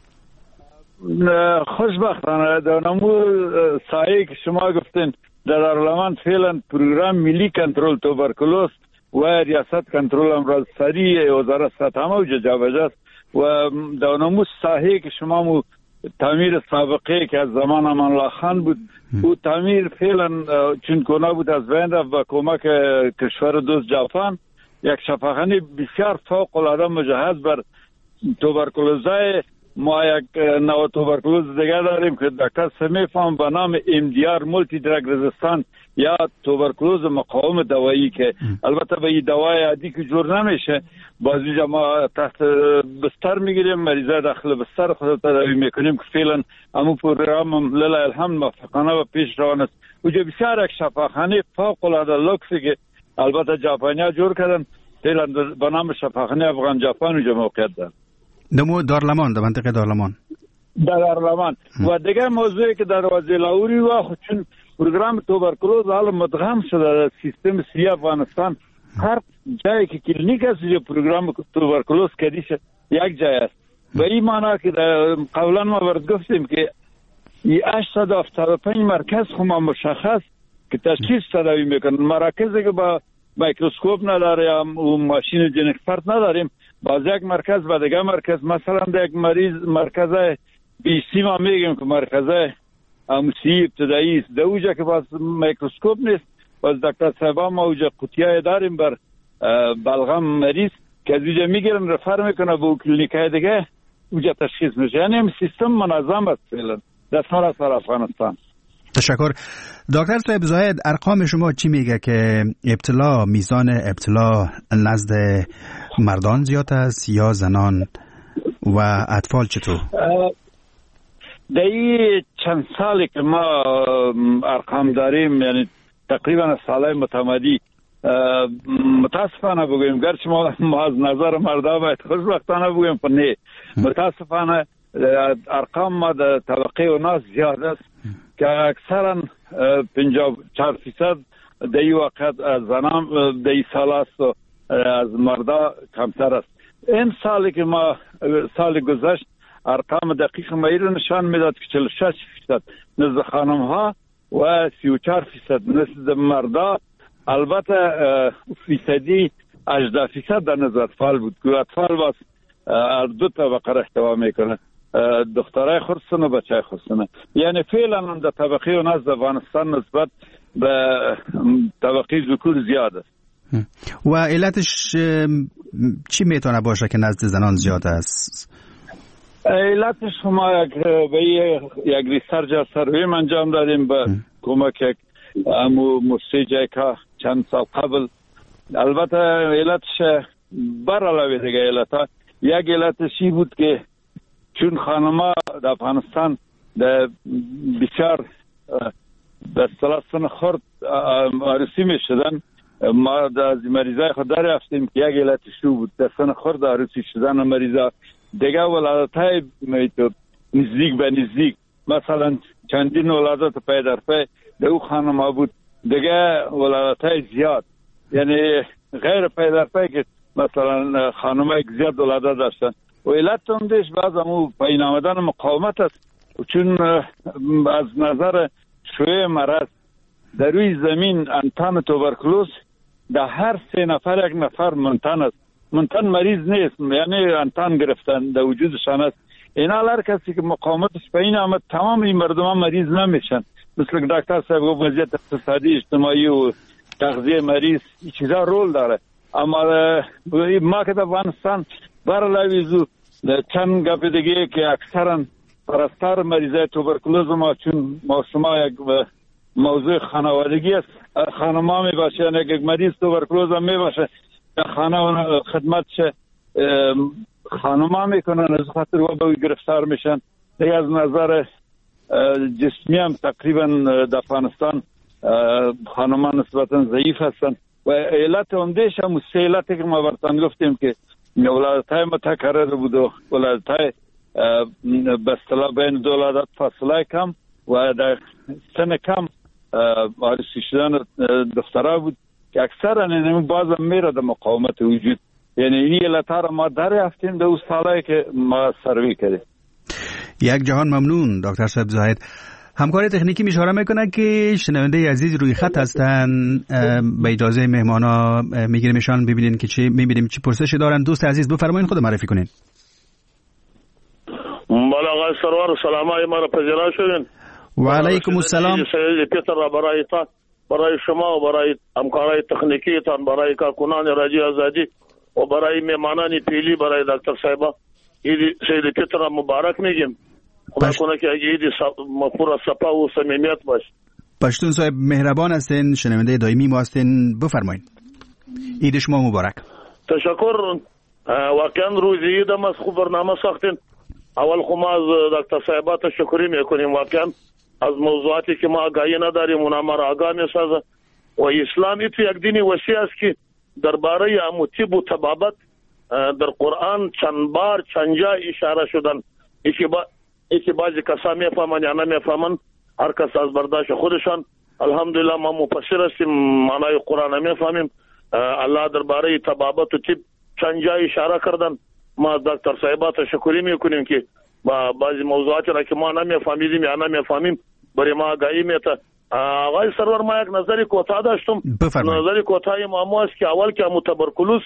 S7: خوشبختانه در نمو سایه که شما گفتین در دارالامان فعلا پروگرام ملی کنترل توبرکلوز و ریاست کنترل امراض سری وزارت صحت همه جابجا است و در نمو ساحه که شما مو تعمیر سابقه که از زمان امان الله خان بود او تعمیر فعلا چون کنه بود از بین رفت با کمک کشور دوست ژاپن. یک شفاخانه بسیار فوق العاده مجهز بر توبرکلوزای. ما یک نوع توبرکلوز دیگر داریم که دکتر سمیفهم به نام MDR مولتی درگ رزیستان یا توبرکلوز مقاوم دوایی که البته به این دوای عادی که جور نمیشه. بعضی ما تحت بستر میگیریم، مریضای داخل بستر خود تداوی میکنیم که فعلا همون پروگرام لله الحمد موفقانه و پیش روان است. اونجا بسیار یک شفاخانه فوق العاده لوکسی که البته ژاپنیا جور کردن فعلا به نام شفاخانه افغان ژاپن اونجا موقعیت دارد.
S5: دمو دارالامان، در منطقه دارالامان.
S7: دارالامان و دیگه موضوعی که در دروازه لاوری و چون پروگرام توبرکلوز حالا مدغم شده در سیستم صحی افغانستان. هر جایی که کلینیک است جو پروگرام توبرکلوز کدیشه یک جای است. به این معنی که قبلا ما برد گفتیم که 875 مرکز خما مشخص که تشخیص تداوی میکنن. مراکزی که با میکروسکوپ نداره یا ماشین جنیک فرد نداریم، باز یک مرکز با دیگه مرکز، مثلا در یک مریض مرکز بیسی ما میگیم که مرکز اموسی ابتدایی است، در اوجه که باز میکروسکوپ نیست، باز دکتر صاحبا ما اوجه قطیه داریم بر بلغم مریض که از اوجه میگیرن رفر میکنه به کلینیکای دیگه اوجه تشخیص میشه. یعنی سیستم منظم است فعلا در سراسر افغانستان.
S5: تشکر. دکتر صاحب زاهد، ارقام شما چی میگه که میزان ابتلا نزد مردان زیاد است یا زنان و اطفال چطور؟
S7: در این چند سالی که ما ارقام داریم، یعنی تقریبا سالهای متمادی، متاسفانه بگویم گرچه ما از نظر مردان باید خوشبختانه بگویم پر نه، متاسفانه ارقام ما در طبقه اوناس زیاد است که اکثرا 54% در این وقت از زنان در این سال است و از مردا کمتر است. این سالی که ما سال گذشت ارقام دقیق مایی رو نشان میداد که 46% نزد خانم ها و 34% نزد مردا. البته فیصدی 18% در نزد اطفال بود که اطفال باز دو طبقه را احتوا میکنه، دخترای خرسن و بچه خرسن. یعنی فعلا در طبقه و نزد افغانستان نسبت به طبقه ذکور زیاد است.
S5: و علتش چی میتونه باشه که نزد زنان زیاد است؟
S7: علتش ما یک ریسرچ سروی انجام دادیم به کمک یک موسیجی که چند سال قبل. البته علتش بر علاوه دیگه علت یک علتشی بود که چون خانما در افغانستان بسیار در سن خرد عروسی می شدن، ما از مریضای خود دریافتیم که یک علتش بود در سن خرد عروسی شدن مریضا دیگه ولادت‌های نزدیک به نزدیک، مثلا چندین ولادت پی در پی دو خانم‌ها بود، دیگه ولادت‌های زیاد، یعنی غیر پی در پی که مثلا خانم‌های زیاد ولادت داشتن. و علت اندیش بعض همون پایین آمدن مقاومت است، چون از نظر شیوع مرض در روی زمین انتان توبرکلوز در هر 3 نفر 1 نفر منتن است. منتن مریض نیست، یعنی انتان گرفتن در وجودشان است. اینا هر کسی که مقاومتش پایین آمد تمام این مردم ها مریض نمیشن. مثل دکتر صاحب گفت وضعیت اقتصادی اجتماعی و تغذیه مریض این چیزا رول داره. اما ما که در افغانستان برلویزو چند گپ دیگه که اکثرا پرستار مریضای توبرکلوز ما، چون ما شما یک موضوع خانوادگی است، خانما می باشه یعنی یک مریض توبرکلوز هم می باشه خانه خدمتش خانما میکنن، از خاطر و به گرفتار میشن. دیگه از نظر جسمی هم تقریبا در افغانستان خانما نسبتا ضعیف هستن و علت اندیش هم سه علتی که ما برتان گفتیم که ولادت‌های متکرر بود و ولادت‌های به اصطلاح بین دو ولادت فاصله کم و در سن کم آرسی شدن دخترها بود که اکثرا این بازم میره در مقاومت وجود. یعنی این علت‌ها را ما دریافتیم در اون سالایی که ما سروی کردیم.
S5: یک جهان ممنون دکتر صاحب زاهد. همکار تکنیکی اشاره میکنه که شنونده عزیز روی خط هستن، به اجازه مهمانا میگیریمشان ببینین که میبینیم چی پرسشی دارن. دوست عزیز بفرمایید، خود معرفی کنین.
S8: بالا آقای سرور، سلامای ما را پذیرا شدین.
S5: و علیکم السلام.
S8: سید پیتر را برای شما و برای همکارای تکنیکی تان، برای کارکنان رادیو آزادی و برای مهمانان پیلی، برای دکتر صاحب سید پیتر را مبارک میگیم. خدا کنه که اگه ایدی پر از صفا و صمیمیت باشه.
S5: پشتون صاحب مهربان هستین، شنونده دائمی ما هستین، بفرمایید. عید شما مبارک.
S8: تشکر. واقعا روز عید ما خوب برنامه ساختین. اول خو ما از دکتر صاحب تشکری میکنیم، واقعا از موضوعاتی که ما آگاهی نداریم اونا ما را آگاه میسازه. و اسلام ایتو یک دینی وسیع است که درباره طب و طبابت در قرآن چند بار چند جا اشاره شدن. یکی بعضی کسا میفهمن یا نمیفهمن، هر کس از برداشت خودشان. الحمدلله ما مفسر هستیم، معنای قرآن میفهمیم. الله درباره طبابت و طب چند جا اشاره کردن. ما دکتر صاحب تشکری میکنیم که با بعضی موضوعاتی را که ما نمیفهمیدیم یا نمیفهمیم برای ما آگاهی میته. آقای سرور، ما یک نظری کوتاه داشتم. نظری کوتاه ما است که اول که تبرکلوز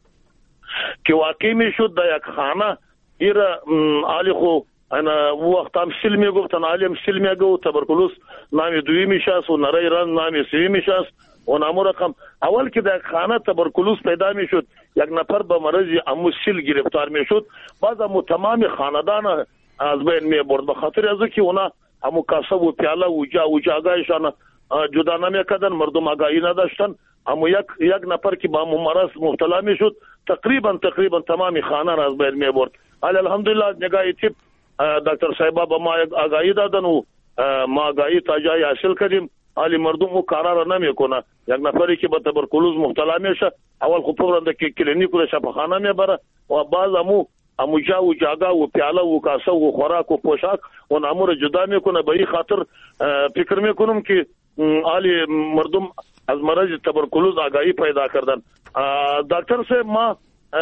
S8: که واقع میشد در یک خانه ایره علی خو انا وقت هم سلمی گفتن، عالم سلمی گو تبرکلوز نامی دوی میشاست و نرای ران نامی سوی میشاست و نامو رقم. اول که در خانه تبرکلوز پیدا میشد یک نفر به مرضی امو سل گرفتار میشد، بعد امو تمام خاندان از بین میبرد، به خاطر از که اونا امو کاسه و پیاله و جاگایشان جدا نمیکردن، مردم آگاهی نداشتن. امو یک نفر که با امو مرض مبتلا میشد تقریبا تمام خانه را از بین میبرد. الحمدلله نگاه تیپ دکتر صاحب با ما آگاهی دادن و ما آگاهی تا جای حاصل کردیم. حالی مردم او کارا را نمیکنه. یک نفری که به تبرکلوز مبتلا میشه اول خو پرنده که کلینیک و شفاخانه میبره و بعض امو جا و جاگا و پیاله و کاسه و خوراک و پوشاک و نامو را جدا میکنه. به این خاطر فکر میکنم که حالی مردم از مرض تبرکلوز آگاهی پیدا کردن. دکتر صاحب ما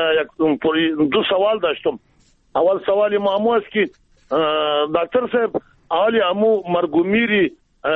S8: دو سوال داشتم. اول سوالی ما است که دکتر صاحب حالی امو مرگومیری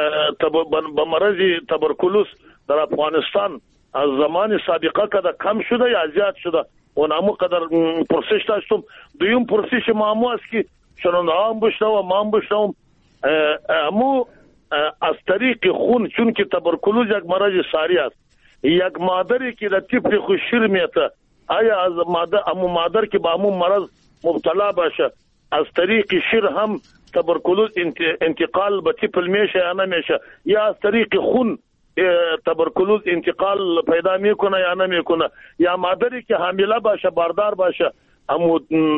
S8: به مرض تبرکلوز در افغانستان از زمان سابقه کده کم شده یا زیاد شده و نامو قدر پرسش داشتم. دویم پرسش ما است که شنونده هم بشنو و ما هم بشنوم، امو از طریق خون، چون که تبرکلوز یک مرض ساری است، یک مادری که در طفل خود شیر میته، آیا از مادر که با امو مرض مبتلا باشه از طریق شیر هم تبرکلوز انتقال به طفل میشه یا نمیشه، یا از طریق خون تبرکلوز انتقال پیدا میکنه یا نمیکنه، یا مادری که حامله باشه باردار باشه امو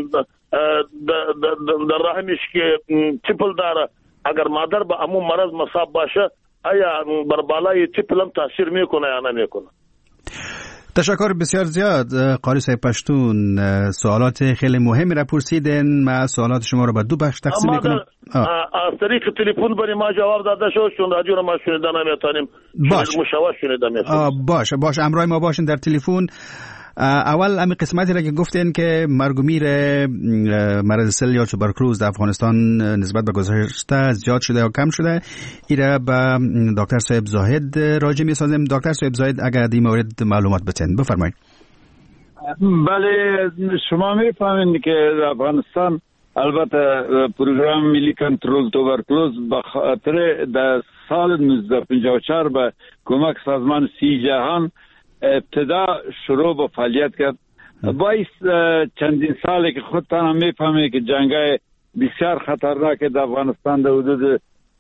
S8: در رحمش که طفل داره اگر مادر به امو مرض مصاب باشه آیا بر بالای طفل هم تاثیر میکنه یا نمیکنه؟
S5: تشکر بسیار زیاد قاری صاحب پشتون. سوالات خیلی مهمی را پرسیدین. من سوالات شما رو به دو بخش تقسیم میکنم.
S8: از طریق تلفن برای ما جواب داده شد چون رادیو رو ما شنیدن نمیتونیم. مشاور شنیدن
S5: نمیتونیم. باشه همراه ما باشین در تلفن. اول همین قسمتی را که گفتین که مرگ و میر مرض سل یا توبرکلوز در افغانستان نسبت به گذشته زیاد شده و کم شده، ایره به دکتر صاحب زاهد راجع می‌سازیم. دکتر صاحب زاهد اگر در مورد معلومات بتین بفرمایید.
S7: بله، شما می‌فهمید که افغانستان البته پروگرام ملی کنترل توبرکلوز به خاطر در سال 1954 به کمک سازمان سی جهان ابتدا شروع به فعالیت کرد. باعث چندین ساله که خودتان هم میفهمید که جنگای بسیار خطرناک در افغانستان در حدود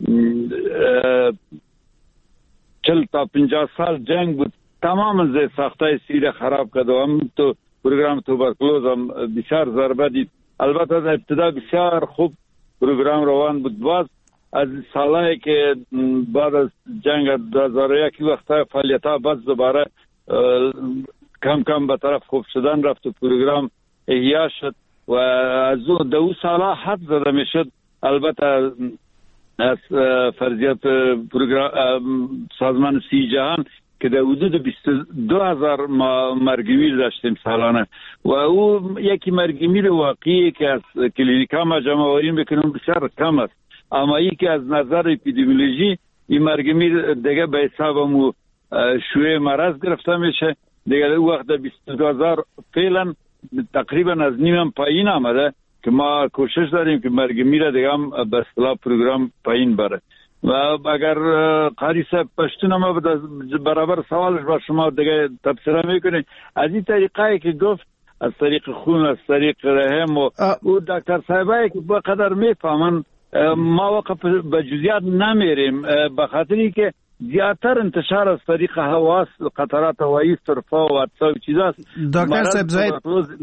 S7: 40 تا 50 سال جنگ بود، تمام زیر ساختای سیر خراب کرد و هم تو پروگرام توبرکلوز هم بسیار ضربه دید. البته در ابتدا بسیار خوب پروگرام روان بود. باز از سالهایی که بعد از جنگ 2001 وقتا فعالیت ها باز دوباره کم کم به طرف خوب شدن رفت و پروگرام احیا شد و از دو ساله حد زده می شد. البته از فرضیت پروگرام سازمان سی جهان که در حدود 22,000 مرگمیر داشتیم سالانه و او یکی مرگمیر واقعی که از کلینیکا ما جمع آوری میکنیم بسیار کم است، اما ای که از نظر اپیدمیولوژی این مرگمیر دیگه به حسابمو شوی مرض گرفته میشه دیگه. او وقت 22,000 فعلا تقریبا از نیم پایین آمده که ما کوشش داریم که مرگمیر دیگه هم به اصطلاح پروگرام پایین بره. و اگر قاری صاحب پشتون ما برابر سوالش با شما دیگه تفسیر میکنه از این طریقه که گفت از طریق خون، از طریق رحم و او دکتر صاحبایی که با قدر میفهمن ما وقت به جزئیات نمیریم به خاطری که زیادتر انتشار از طریق هواست، قطرات هوایی، سرفا و عطسا و چیزاست.
S5: دکتر صاحب زاهد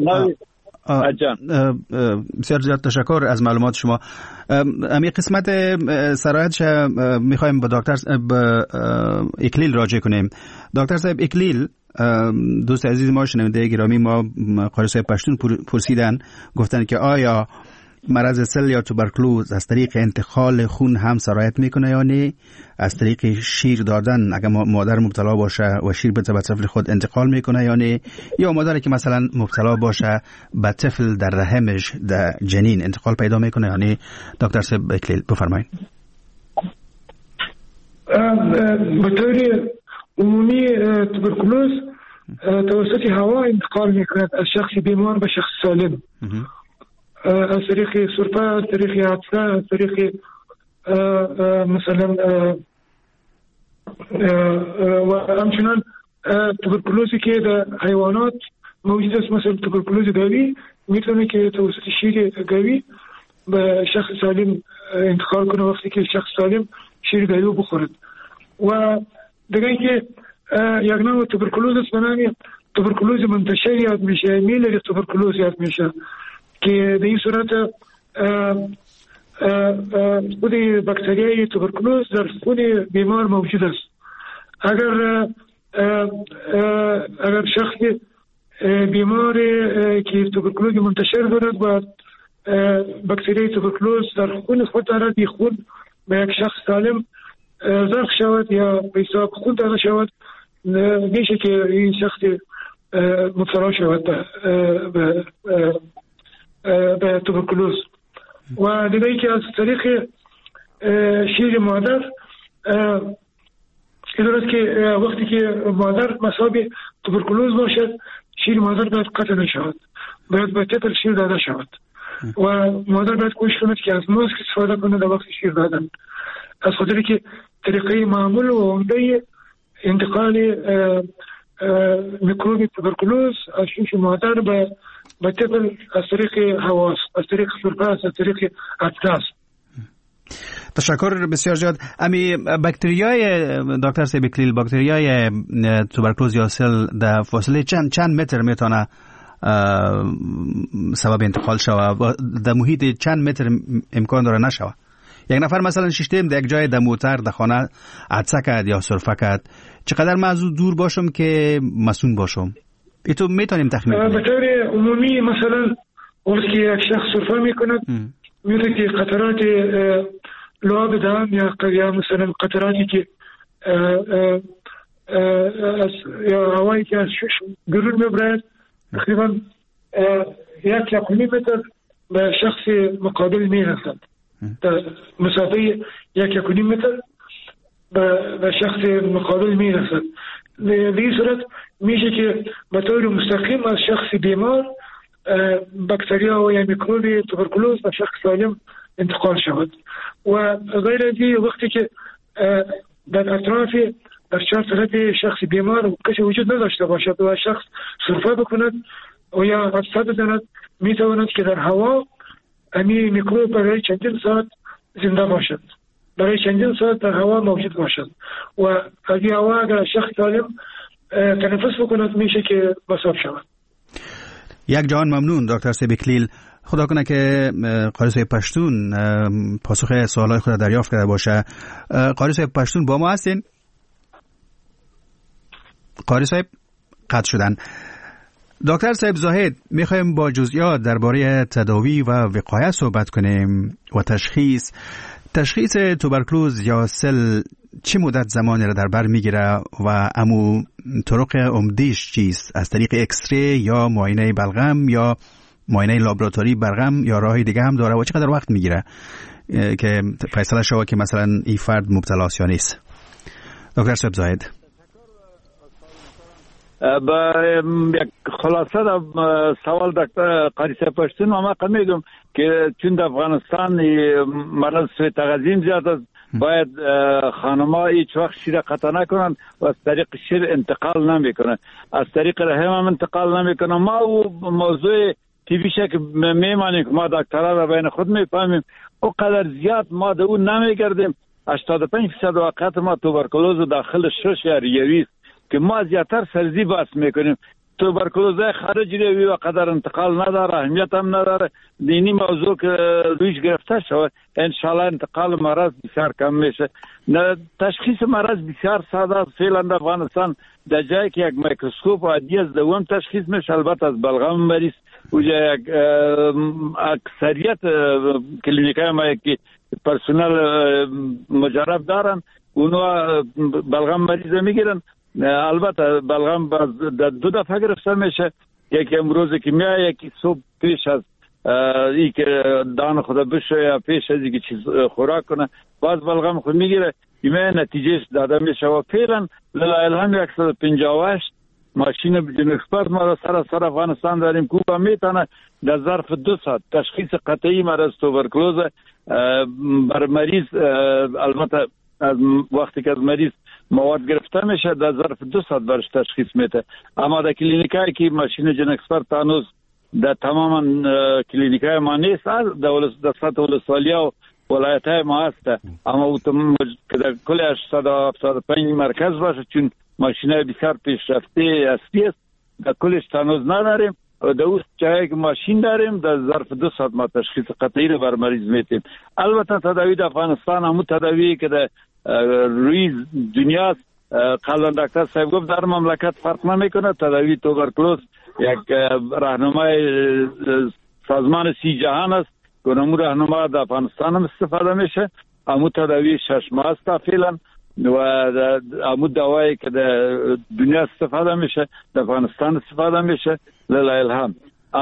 S5: بسیار زیاد تشکر از معلومات شما. امی قسمت سرایتش میخوایم با دکتر اکلیل راجع کنیم. دکتر صاحب اکلیل، دوست عزیز ما شنونده گرامی ما قاری صاحب پشتون پرسیدن، گفتن که آیا مرض سل یا توبرکلوز از طریق انتقال خون هم سرایت میکنه یا نه؟ از طریق شیر دادن اگر مادر مبتلا باشه و شیر به طفل خود انتقال میکنه یا نه؟ یا مادری که مثلا مبتلا باشه به طفل در رحمش در جنین انتقال پیدا میکنه یا نه؟ دکتر صاحب اکلیل بفرمایید.
S6: به طور عمومی توبرکلوز توسط هوا انتقال میکنه از شخص بیمار به شخص سالم، از طریق سرفه، از طریق عطسه، از طریق مثلا و همچنان توبرکلوزی که در حیوانات موجود است، مثلا توبرکلوز گاوی میتونه که توسط شیر گاوی به شخص سالم انتقال کنه وقتی که شخص سالم شیر گاوی بخورد. و دیگه اینکه یک نوع توبرکلوز است به نام توبرکلوز منتشر یاد میشه، میلر توبرکلوز یاد میشه که در این صورت خود باکتریای توبرکلوز در خون بیمار موجود است. اگر شخص بیمار که توبرکلوز منتشر دارد و باکتریای توبرکلوز در خون خود دارد، این خون به یک شخص سالم زرق شود یا به حساب خون داده شود، میشه که این شخص مبتلا شود به توبرکلوز. و دیگه که از طریق شیر مادر اداره که وقتی که مادر مصاب توبرکلوز باشد شیر مادر باید قطع نشود، باید به طفل شیر داده شود و مادر باید کوشش کند که از ماسک استفاده کنه در وقت شیر دادن، از خاطر که طریقه معمول و عمده انتقال میکروب توبرکلوز از شیر مادر به طفل از طریق هواست، از طریق سرفه، از طریق عطسه.
S5: تشکر بسیار زیاد. امی باکتریای دکتر صاحب اکلیل، باکتریای توبرکلوز یا سل در فاصله چند متر میتونه سبب انتقال شوه و در محیط چند متر امکان داره نشوه یک نفر مثلا شیشتیم در یک جای در موتر در خانه عطسه کرد یا سرفه کرد، چقدر من از دور باشم که مسئول باشم؟ تو میتونیم تخمین کنیم؟
S6: به طور عمومی مثلا وقتی که یک شخص سرفه میکند میره که قطرات لعاب دهان یا مثلا قطراتی که یا هوایی که از بیرون میبرد تقریبا 1.5 متر به شخص مقابل میرسد. مسافه 1.5 متر به شخص مقابل میرسد. به این صورت میشه که به طور مستقیم از شخص بیمار باکتریا و یا میکروب توبرکولوز به شخص سالم انتقال شود. و غیر از این وقتی که در اطراف در چهار طرف شخص بیمار کسی وجود نداشته باشد و شخص سرفه بکند و یا عطسه بزند، میتواند که در هوا امی میکروب برای چندین ساعت زنده باشد، برای چندین ساعت در هوا موجود باشد و از این هوا اگر شخص سالم تنفس بکند میشه که مصاب شود.
S5: یک جان ممنون دکتر سیبکلیل. خدا کنه که قاری صاحب پشتون پاسخ سوالای خود دریافت کرده باشه. قاری صاحب پشتون با ما هستین؟ قاری صاحب قطع شدن. دکتر صاحب زاهد، میخوایم با جزئیات درباره تداوی و وقایه صحبت کنیم و تشخیص توبرکلوز یا سل چه مدت زمانی را در بر میگیره و امو طرق عمدیش چیست؟ از طریق اکسری یا معاینه بلغم یا معاینه لابراتوری بلغم یا راه دیگه هم داره و چقدر وقت میگیره که فیصله شود که مثلا این فرد مبتلا است یا نیست؟ دکتر صاحب زاهد.
S7: با یک خلاصه سوال دکتر قاری صاحب پشتون ما میگم که چون در افغانستان مرض سوی تغذیم زیاد است، باید خانم‌ها هیچ وقت شیر قطع نکنن و از طریق شیر انتقال نمیکنن، از طریق رحم هم انتقال نمیکنن. ما او موضوع تیویشه که میمانیم که ما دکترها را بین خود میفهمیم او قدر زیاد ما در اون نمیگردیم. 85% واقعات ما توبرکلوز داخل شش ریوی است که ما زیادتر سرزی بحث میکنیم. توبرکلوز خارجی روی و قدر انتقال نداره، اهمیت هم نداره. دینی موضوع که رویش گرفته شود انشالله انتقال مرض بسیار کم میشه. تشخیص مرض بسیار ساده است. فعلا در افغانستان در جایی که یک میکروسکوپ عادی از دوم تشخیص میشه، البته از بلغم مریض وجا یک اکثریت کلینیکای ما که پرسنل مجرب دارن اونها بلغم مریض میگیرن. البته بلغم در 2 دفعه گرفته میشه، یکی امروز که میاد، یکی صبح پیش از ای که دان خدا بشه یا پیش از اینکه چیز خوراک کنه باز بلغم خود میگیره. ایمه نتیجهش داده میشه و فعلا للالهام 158 ماشین جن اکسپرت ما سر افغانستان داریم که میتونه در ظرف 2 ساعت تشخیص قطعی مرض توبرکلوز بر مریض، البته از وقتی که از مریض مواد گرفته میشه در ظرف 2 ساعت برش تشخیص میده. اما در کلینیکایی که ماشین جن اکسپرت هنوز در تماما کلینیکای ما نیست، در سطح ولسوالی و ولایت های ما هست، اما که در کل 875 مرکز باشه چون ماشین های بسیار پیشرفته هستی است در کلش هنوز نداریم. در اون جایی که ماشین داریم در ظرف 2 ساعت ما تشخیص قطعی رو بر مریض میتیم. البته تداوی در افغانستان همون تداوی که در روی دنیا قبلا دکتر صاحب گفت در مملکت فرق نمیکنه. تداوی توبرکلوز یک راهنمای سازمان 30 جهان است که اون راهنما در افغانستان هم استفاده میشه. همون تداوی 6 ماه است فعلا و همون دوایی که در دنیا استفاده میشه در افغانستان استفاده میشه. للالهام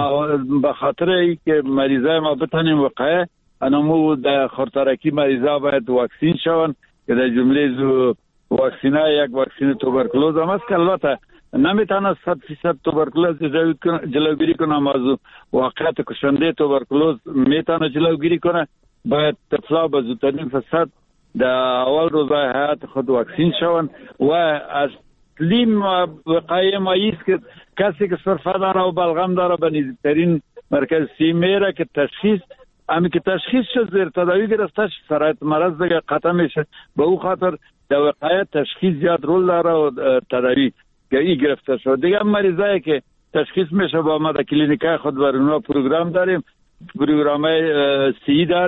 S7: به خاطر ای که مریضای ما بتانیم وقایه انمو در خورترکی مریضا باید واکسین شون که در جمله واکسینای یک واکسین توبرکلوز هم است که البته نمیتونه 100% توبرکلوز جلوگیری کنه، اما واقعیت کشنده توبرکلوز میتونه جلوگیری کنه. باید طفلا به زودترین فرصت در اول روزهای حیات خود واکسین شون و از لیم وقایه ماییست که کسی که سرفه داره و بلغم داره به نزدیکترین مرکز سی میره که تشخیص امی که تشخیص شد زیر تداوی گرفته سرایت مرض دیگه قطع میشه. به او خاطر در وقایه تشخیص زیاد رول داره و تداوی که ای گرفته شد. دیگه مریضایی که تشخیص میشه با ما در کلینیکای خود بر اونها پروگرام داریم، پروگرامای سی داریم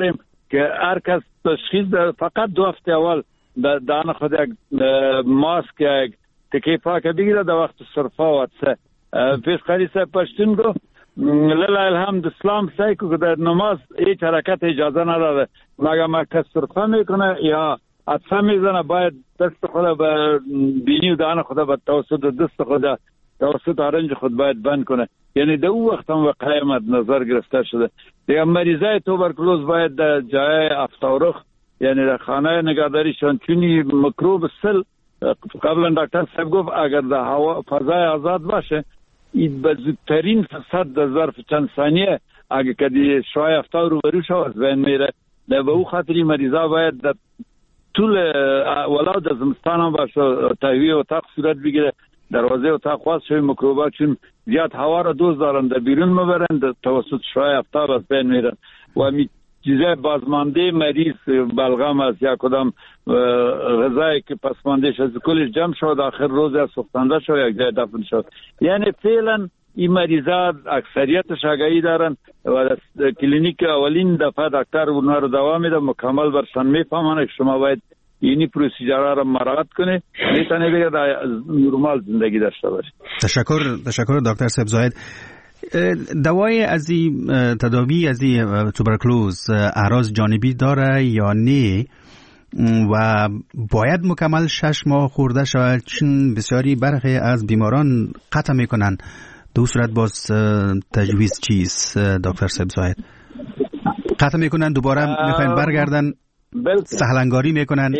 S7: که هر کس تشخیص فقط 2 هفته اول دهان خود یک ماسک یک تکی پاک بگیره در وقت صرفه و عطسه. پیش قریصه پشتون گو لله الحمد اسلام سعی که در نماز هیچ حرکت اجازه نداره، مگر کس صرفه میکنه یا عطسه میزنه باید دست خود به بینی و دهان خود به توسط دست خود توسط آرنج خود باید بند کنه. یعنی در او وقت هم وقایع مد نظر گرفته شده. دیگه مریضای توبرکلوز باید در جای افتارخ یعنی در خانه نگهداریشان، چونی میکروب سل قبلا دکتر صاحب گفت اگر در هوا فضای آزاد باشه این به زودترین فرصت در ظرف چند ثانیه اگر کدی شوی افتار رو بروش از بین میره. به او خاطری مریضا باید در طول ولو در زمستان هم باشه تهویه اتاق صورت بگیره، دروازه اتاق خواست شوی میکروبا چون زیاد هوا را دوز دارن در بیرون مبرن در توسط شوی افتار از بین میرن و همی چیزای بازمانده مریض بلغم است یا کدام غذایی که پسماندهش از کلش جمع شد آخر روز از سوختنده شد یک جای دفن شد. یعنی فعلا این مریضات اکثریتش آگاهی دارن و کلینیک اولین دفعه دکتر اونها رو دوا میده، مکمل برشان میفهمن که شما باید اینی پروسیجرها را مراعات کنه میتونه بگه نرمال زندگی داشته باشه.
S5: تشکر دکتر صاحب زاهد. دوای از این تداوی از این توبرکلوز اعراض جانبی داره یا نه و باید مکمل 6 ماه خورده شود؟ چون بسیاری برخی از بیماران قطع میکنن. دو صورت باز تجویز چیست دکتر صاحب زاهد؟ قطع میکنن دوباره میخواین برگردن سهلنگاری میکنن؟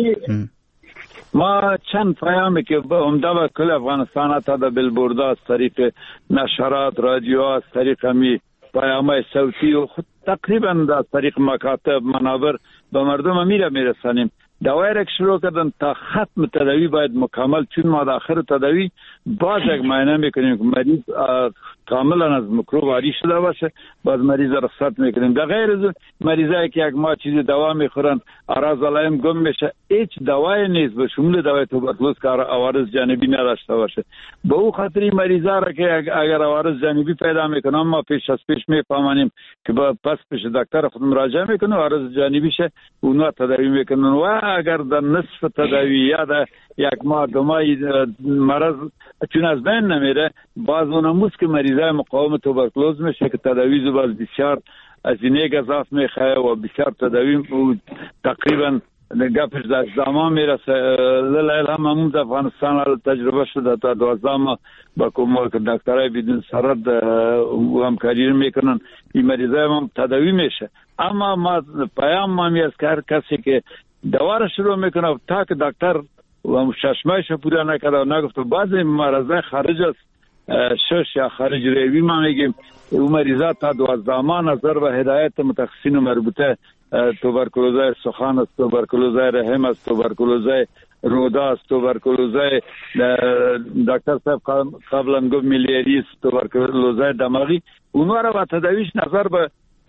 S7: ما چند پیامی که عمده و کل افغانستان تا در بلبوردا از طریق نشرات رادیو از طریق همی پیامای صوتی و تقریبا از طریق مکاتب منابر به مردم میرسانیم. دوای را که شروع کردن تا ختم تداوی باید مکمل، چون ما داخل تداوی باز یک معاینه میکنیم که مریض کاملا از میکروب عاری شده باشه، باز مریض را رخصت میکنیم. در غیر از مریضایی که یک ماه چیزی دوا میخورن اعراض علائم گم میشه، هیچ دوای نیست به شمول دوای توبرکلوز که عوارض جانبی نداشته باشه. به او خاطر مریضا را که اگر عوارض جانبی پیدا میکنن ما پیش از پیش میفهمانیم که پس پیش دکتر خود مراجعه میکنه، عوارض جانبی شه اونها تداوی میکنن و اگر در نصف تداوی یا در یک ماه دو ماه مرض چون از بین نمیره، باز اونموز که مریضای مقاوم توبرکلوز میشه که تداوی باز بسیار از اینه گذاف میخواه و بسیار تداوی تقریبا گفش در زمان میرسه. لله الحمد همون در افغانستان تجربه شده تا 12 ماه با کمک دکترای بدون سرد همکاری میکنن این مریضای هم تداوی میشه. اما ما پیام ما میست که هر کسی که دوا را شروع میکنه تا که دکتر و ششمایش پورا نکرده و نگفت بعضی مرضای خارج از شش یا خارج روی ما میگیم اون مریضات تا 12 ماه نظر و هدایت متخصصین مربوطه توبرکلوزای سخان است، توبرکلوزای رحم است، توبرکلوزای روده است، توبرکلوزای دکتر صاحب قبلا گفت میلیری است، توبرکلوزای دماغی اونها را با تداویش نظر به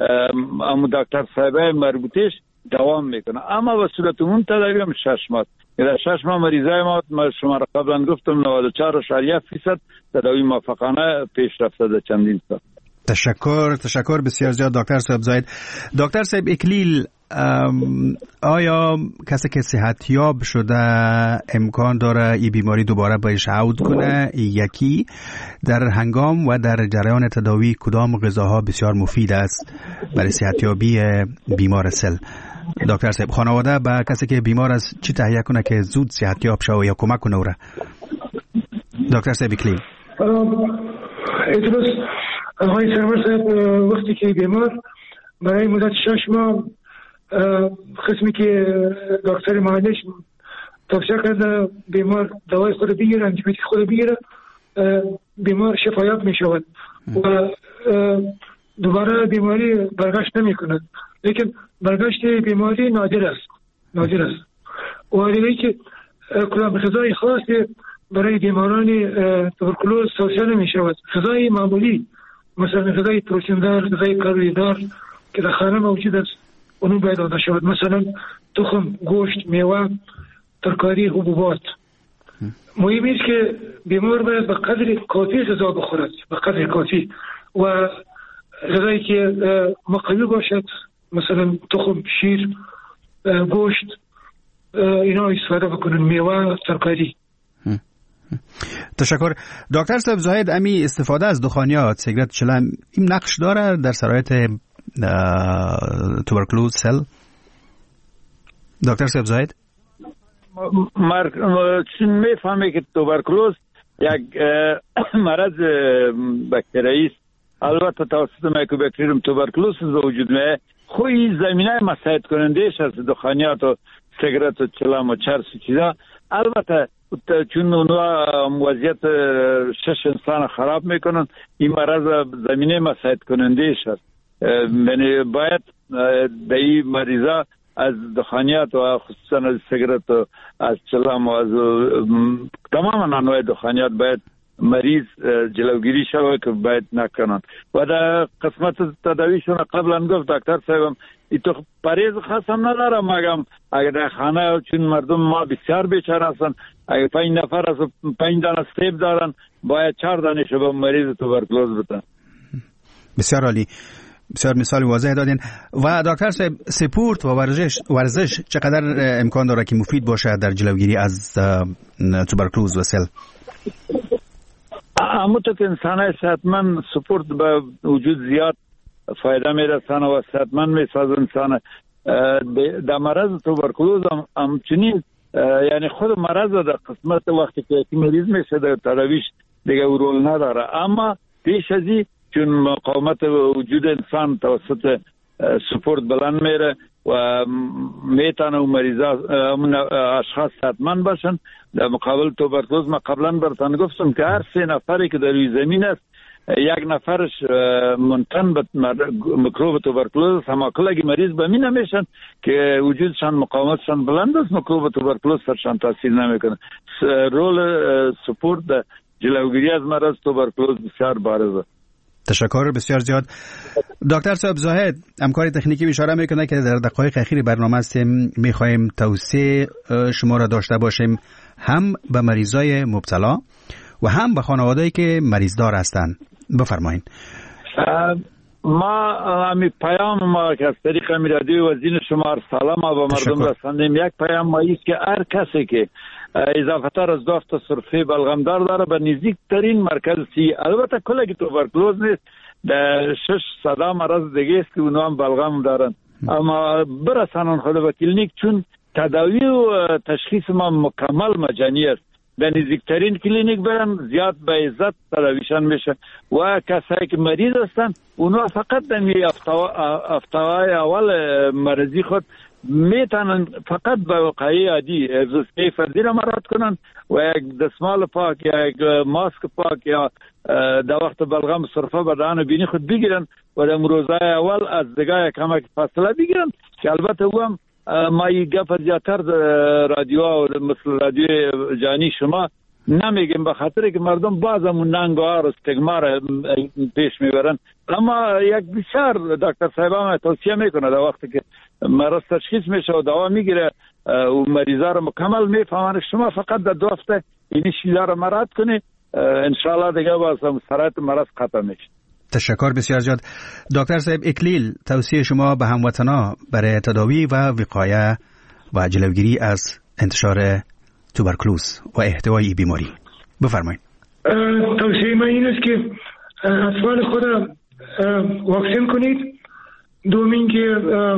S7: دکتر صاحبای مربوطهش دوام میکنه. اما به صورت اون تداوی هم 6 ماه. در 6 ماه مریضای ما شما را قبلا گفتم 94.4% تداوی موفقانه پیش رفته در چندین سال.
S5: تشکر بسیار زیاد دکتر صاحب زاهد. دکتر صاحب اکلیل، آیا کسی که صحتیاب شده امکان داره این بیماری دوباره بهش عود کنه؟ یکی در هنگام و در جریان تداوی کدام غذاها بسیار مفید است برای صحتیابی بیمار سل؟ دکتر صاحب خانواده به کسی که بیمار است چی تهیه کنه که زود صحتیاب شه یا کمک کنه او را؟ دکتر صاحب اکلیل.
S6: آقای سرور صاحب وقتی که بیمار برای مدت 6 ماه قسمی که دکتر معالج توصیه کرده بیمار دوای خود بگیره، انتیبیوتیک خود بگیره، بیمار شفایاب می شود و دوباره بیماری برگشت نمی کند. لیکن برگشت بیماری نادر است و دیگه که کدام غذای خاصی برای بیماران توبرکلوز توصیه نمی شود. غذای معمولی مثلا غذای پروتئین دار، غذای کالری دار که در خانه موجود است اونو باید داده شود، مثلا تخم، گوشت، میوه، ترکاری، حبوبات. مهم است که بیمار باید به قدر کافی غذا بخورد، به قدر کافی و غذایی که مقوی باشد مثلا تخم، شیر، گوشت، اینا استفاده بکنن، میوه، ترکاری.
S5: تشکر. دکتر صاحب زاهد، امی استفاده از دخانیات، سیگرت، چلم، این نقش داره در شرایط توبرکلوز سل؟ دکتر صاحب زاهد
S7: چون میفهمه که توبرکلوز یک مرض باکتریایی است، البته توسط میکوباکتریوم توبرکلوز به وجود میاد. خوی زمینه مساعد کنندهش از دخانیات و سیگرت و چلم و چرس و چیزا، البته چون اونها وضعیت 6 انسان خراب میکنن، این مرض زمینه مساعد کنندهش است. یعنی باید دایی مریضا از دخانیات و خصوصا از سیگرت و از چلم و از تمام انواع دخانیات باید مریض جلوگیری شود که باید نکنن. و در قسمت تداویشون قبلا گفت دکتر صاحبم ای تو پریز خاص هم ندارم، مگم اگر در خانه چون مردم ما بسیار بیچاره هستن، اگر 5 نفر از 5 دانه سیب دارن باید 4 دانه به مریض توبرکلوز بدن.
S5: بسیار عالی، بسیار مثال واضح دادین. و دکتر صاحب سپورت و ورزش چقدر امکان داره که مفید باشه در جلوگیری از توبرکلوز و سل؟
S7: اما تو که انسان صحتمند سپورت به وجود زیاد فایده میرسانه و صحتمند میسازه انسان. در مرض توبرکلوز همچنین یعنی خود مرض در قسمت وقتی که مریض میشه در تداویش دیگه رول نداره، اما پیش از این چون مقاومت وجود انسان توسط سپورت بلند میره و میتونه مریضا اشخاص صحتمند باشن. در مقابل توبرکلوز ما قبلا براتون گفتم که هر 3 نفری که در روی زمین است 1 نفرش منتن به میکروب توبرکلوز، اما کلگی مریض به می نمیشن که وجودشان مقاومتشان بلند است، میکروب توبرکلوز سرشان تاثیر نمیکنه. رول سپورت در جلوگیری از مرض توبرکلوز بسیار بارزه.
S5: تشکر بسیار زیاد. دکتر صاحب زاهد، همکار تکنیکی اشاره میکنه که در دقایق اخیر برنامه هستیم، میخوایم توصیه شما را داشته باشیم هم به مریضای مبتلا و هم به خانواده‌ای که مریضدار هستند. بفرمایید.
S7: ما همی پیام ما که از طریق رادیو وزین شما سلام با مردم رساندیم. یک پیام ما است که هر کسی که اضافه تر از 2 تا سرفه بلغمدار داره به نزدیکترین مرکز سی، البته کلگی توبرکلوز نیست، در 6 صدا مرض دیگه است که اونها هم بلغم دارن، اما برسانن خود به کلینیک، چون تداوی و تشخیص ما مکمل مجانی است. در نزدیکترین کلینیک برن، زیاد به عزت تداویشان میشه و کسایی که مریض هستن اونها فقط در هفته‌های اول مرضی خود میتونن فقط به وقایع عادی احتیاطی فردی را مراعات کنن و یک دستمال پاک یا یک ماسک پاک یا در وقت بلغم صرفه به دهان بینی خود بگیرن و در روزهای اول از دیگه کمک فاصله بگیرن، که البته او هم ما یک گپ زیادتر رادیو مثل رادیو جانی شما نمیگیم، به خاطر که مردم بعضمون ننگار استگما را پیش میبرن. اما یک بسیار دکتر صاحب هم توصیه میکنه در وقتی که مرض تشخیص میشه و دوا میگیره و مریضا رو مکمل میفهمن، شما فقط در 2 هفته این چیزا رو مراعات کنی، انشالله دیگه باز سرایت مرض ختم میشه.
S5: تشکر بسیار زیاد. دکتر صاحب اکلیل، توصیه شما به هموطنا برای تداوی و وقایه و جلوگیری از انتشار توبرکلوز و احتوای بیماری، بفرمایید.
S6: توصیه من این است که اطفال خود واکسن کنید. دومین که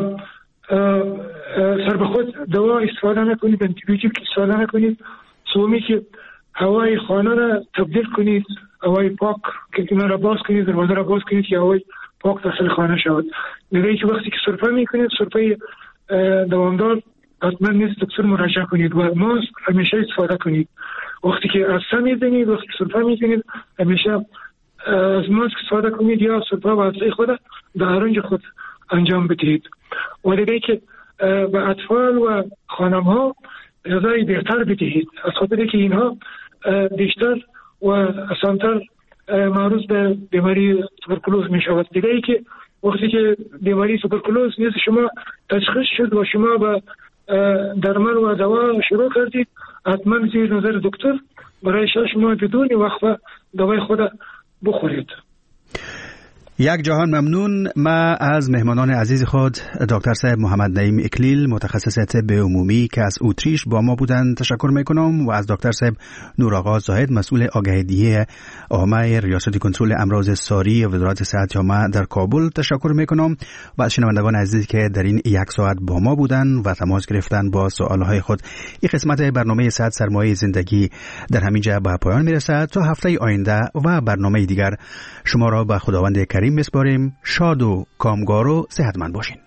S6: سر به خود دوا استفاده نکنید، انتیبیوتیک استفاده نکنید. سومی که هوای خانه را تبدیل کنید، هوای پاک که اینا را باز کنید، دروازه را باز کنید که هوای پاک داخل خانه شود. دیگه که وقتی که سرفه میکنید، سرفه دوامدار حتما نیست، دکتر مراجعه کنید و ماسک همیشه استفاده کنید. وقتی که عطسه میزنید، وقتی که سرفه میکنید، همیشه از ماسک استفاده کنید یا سرفه و عطسه خود در ارنج خود انجام بدهید. و دیگه که به اطفال و خانم ها غذای بهتر بدهید، از خاطر که اینها بیشتر و آسانتر معرض به بیماری توبرکلوز می شود. دیگه ای که وقتی که بیماری توبرکلوز نیست شما تشخیص شد و شما به درمان و دوا شروع کردید، حتما زیر نظر دکتر برای 6 ماه بدون وقفه دوای خود بخورید.
S5: یک جهان ممنون. ما از مهمانان عزیز خود دکتر صاحب محمد نعیم اکلیل متخصص طب عمومی که از اتریش با ما بودند تشکر میکنم و از دکتر صاحب نورآقا زاهد مسئول آگاهی‌دهی عامه ریاست کنترل امراض ساری وزارت صحت عامه در کابل تشکر میکنم و از شنوندگان عزیز که در این یک ساعت با ما بودند و تماس گرفتن با سوالهای خود. این قسمت برنامه صحت سرمایه زندگی در همینجا به پایان میرسد. تا هفته آینده و برنامه دیگر شما را به خداوند کریم میسپاریم. شاد و کامگار و صحتمند باشین.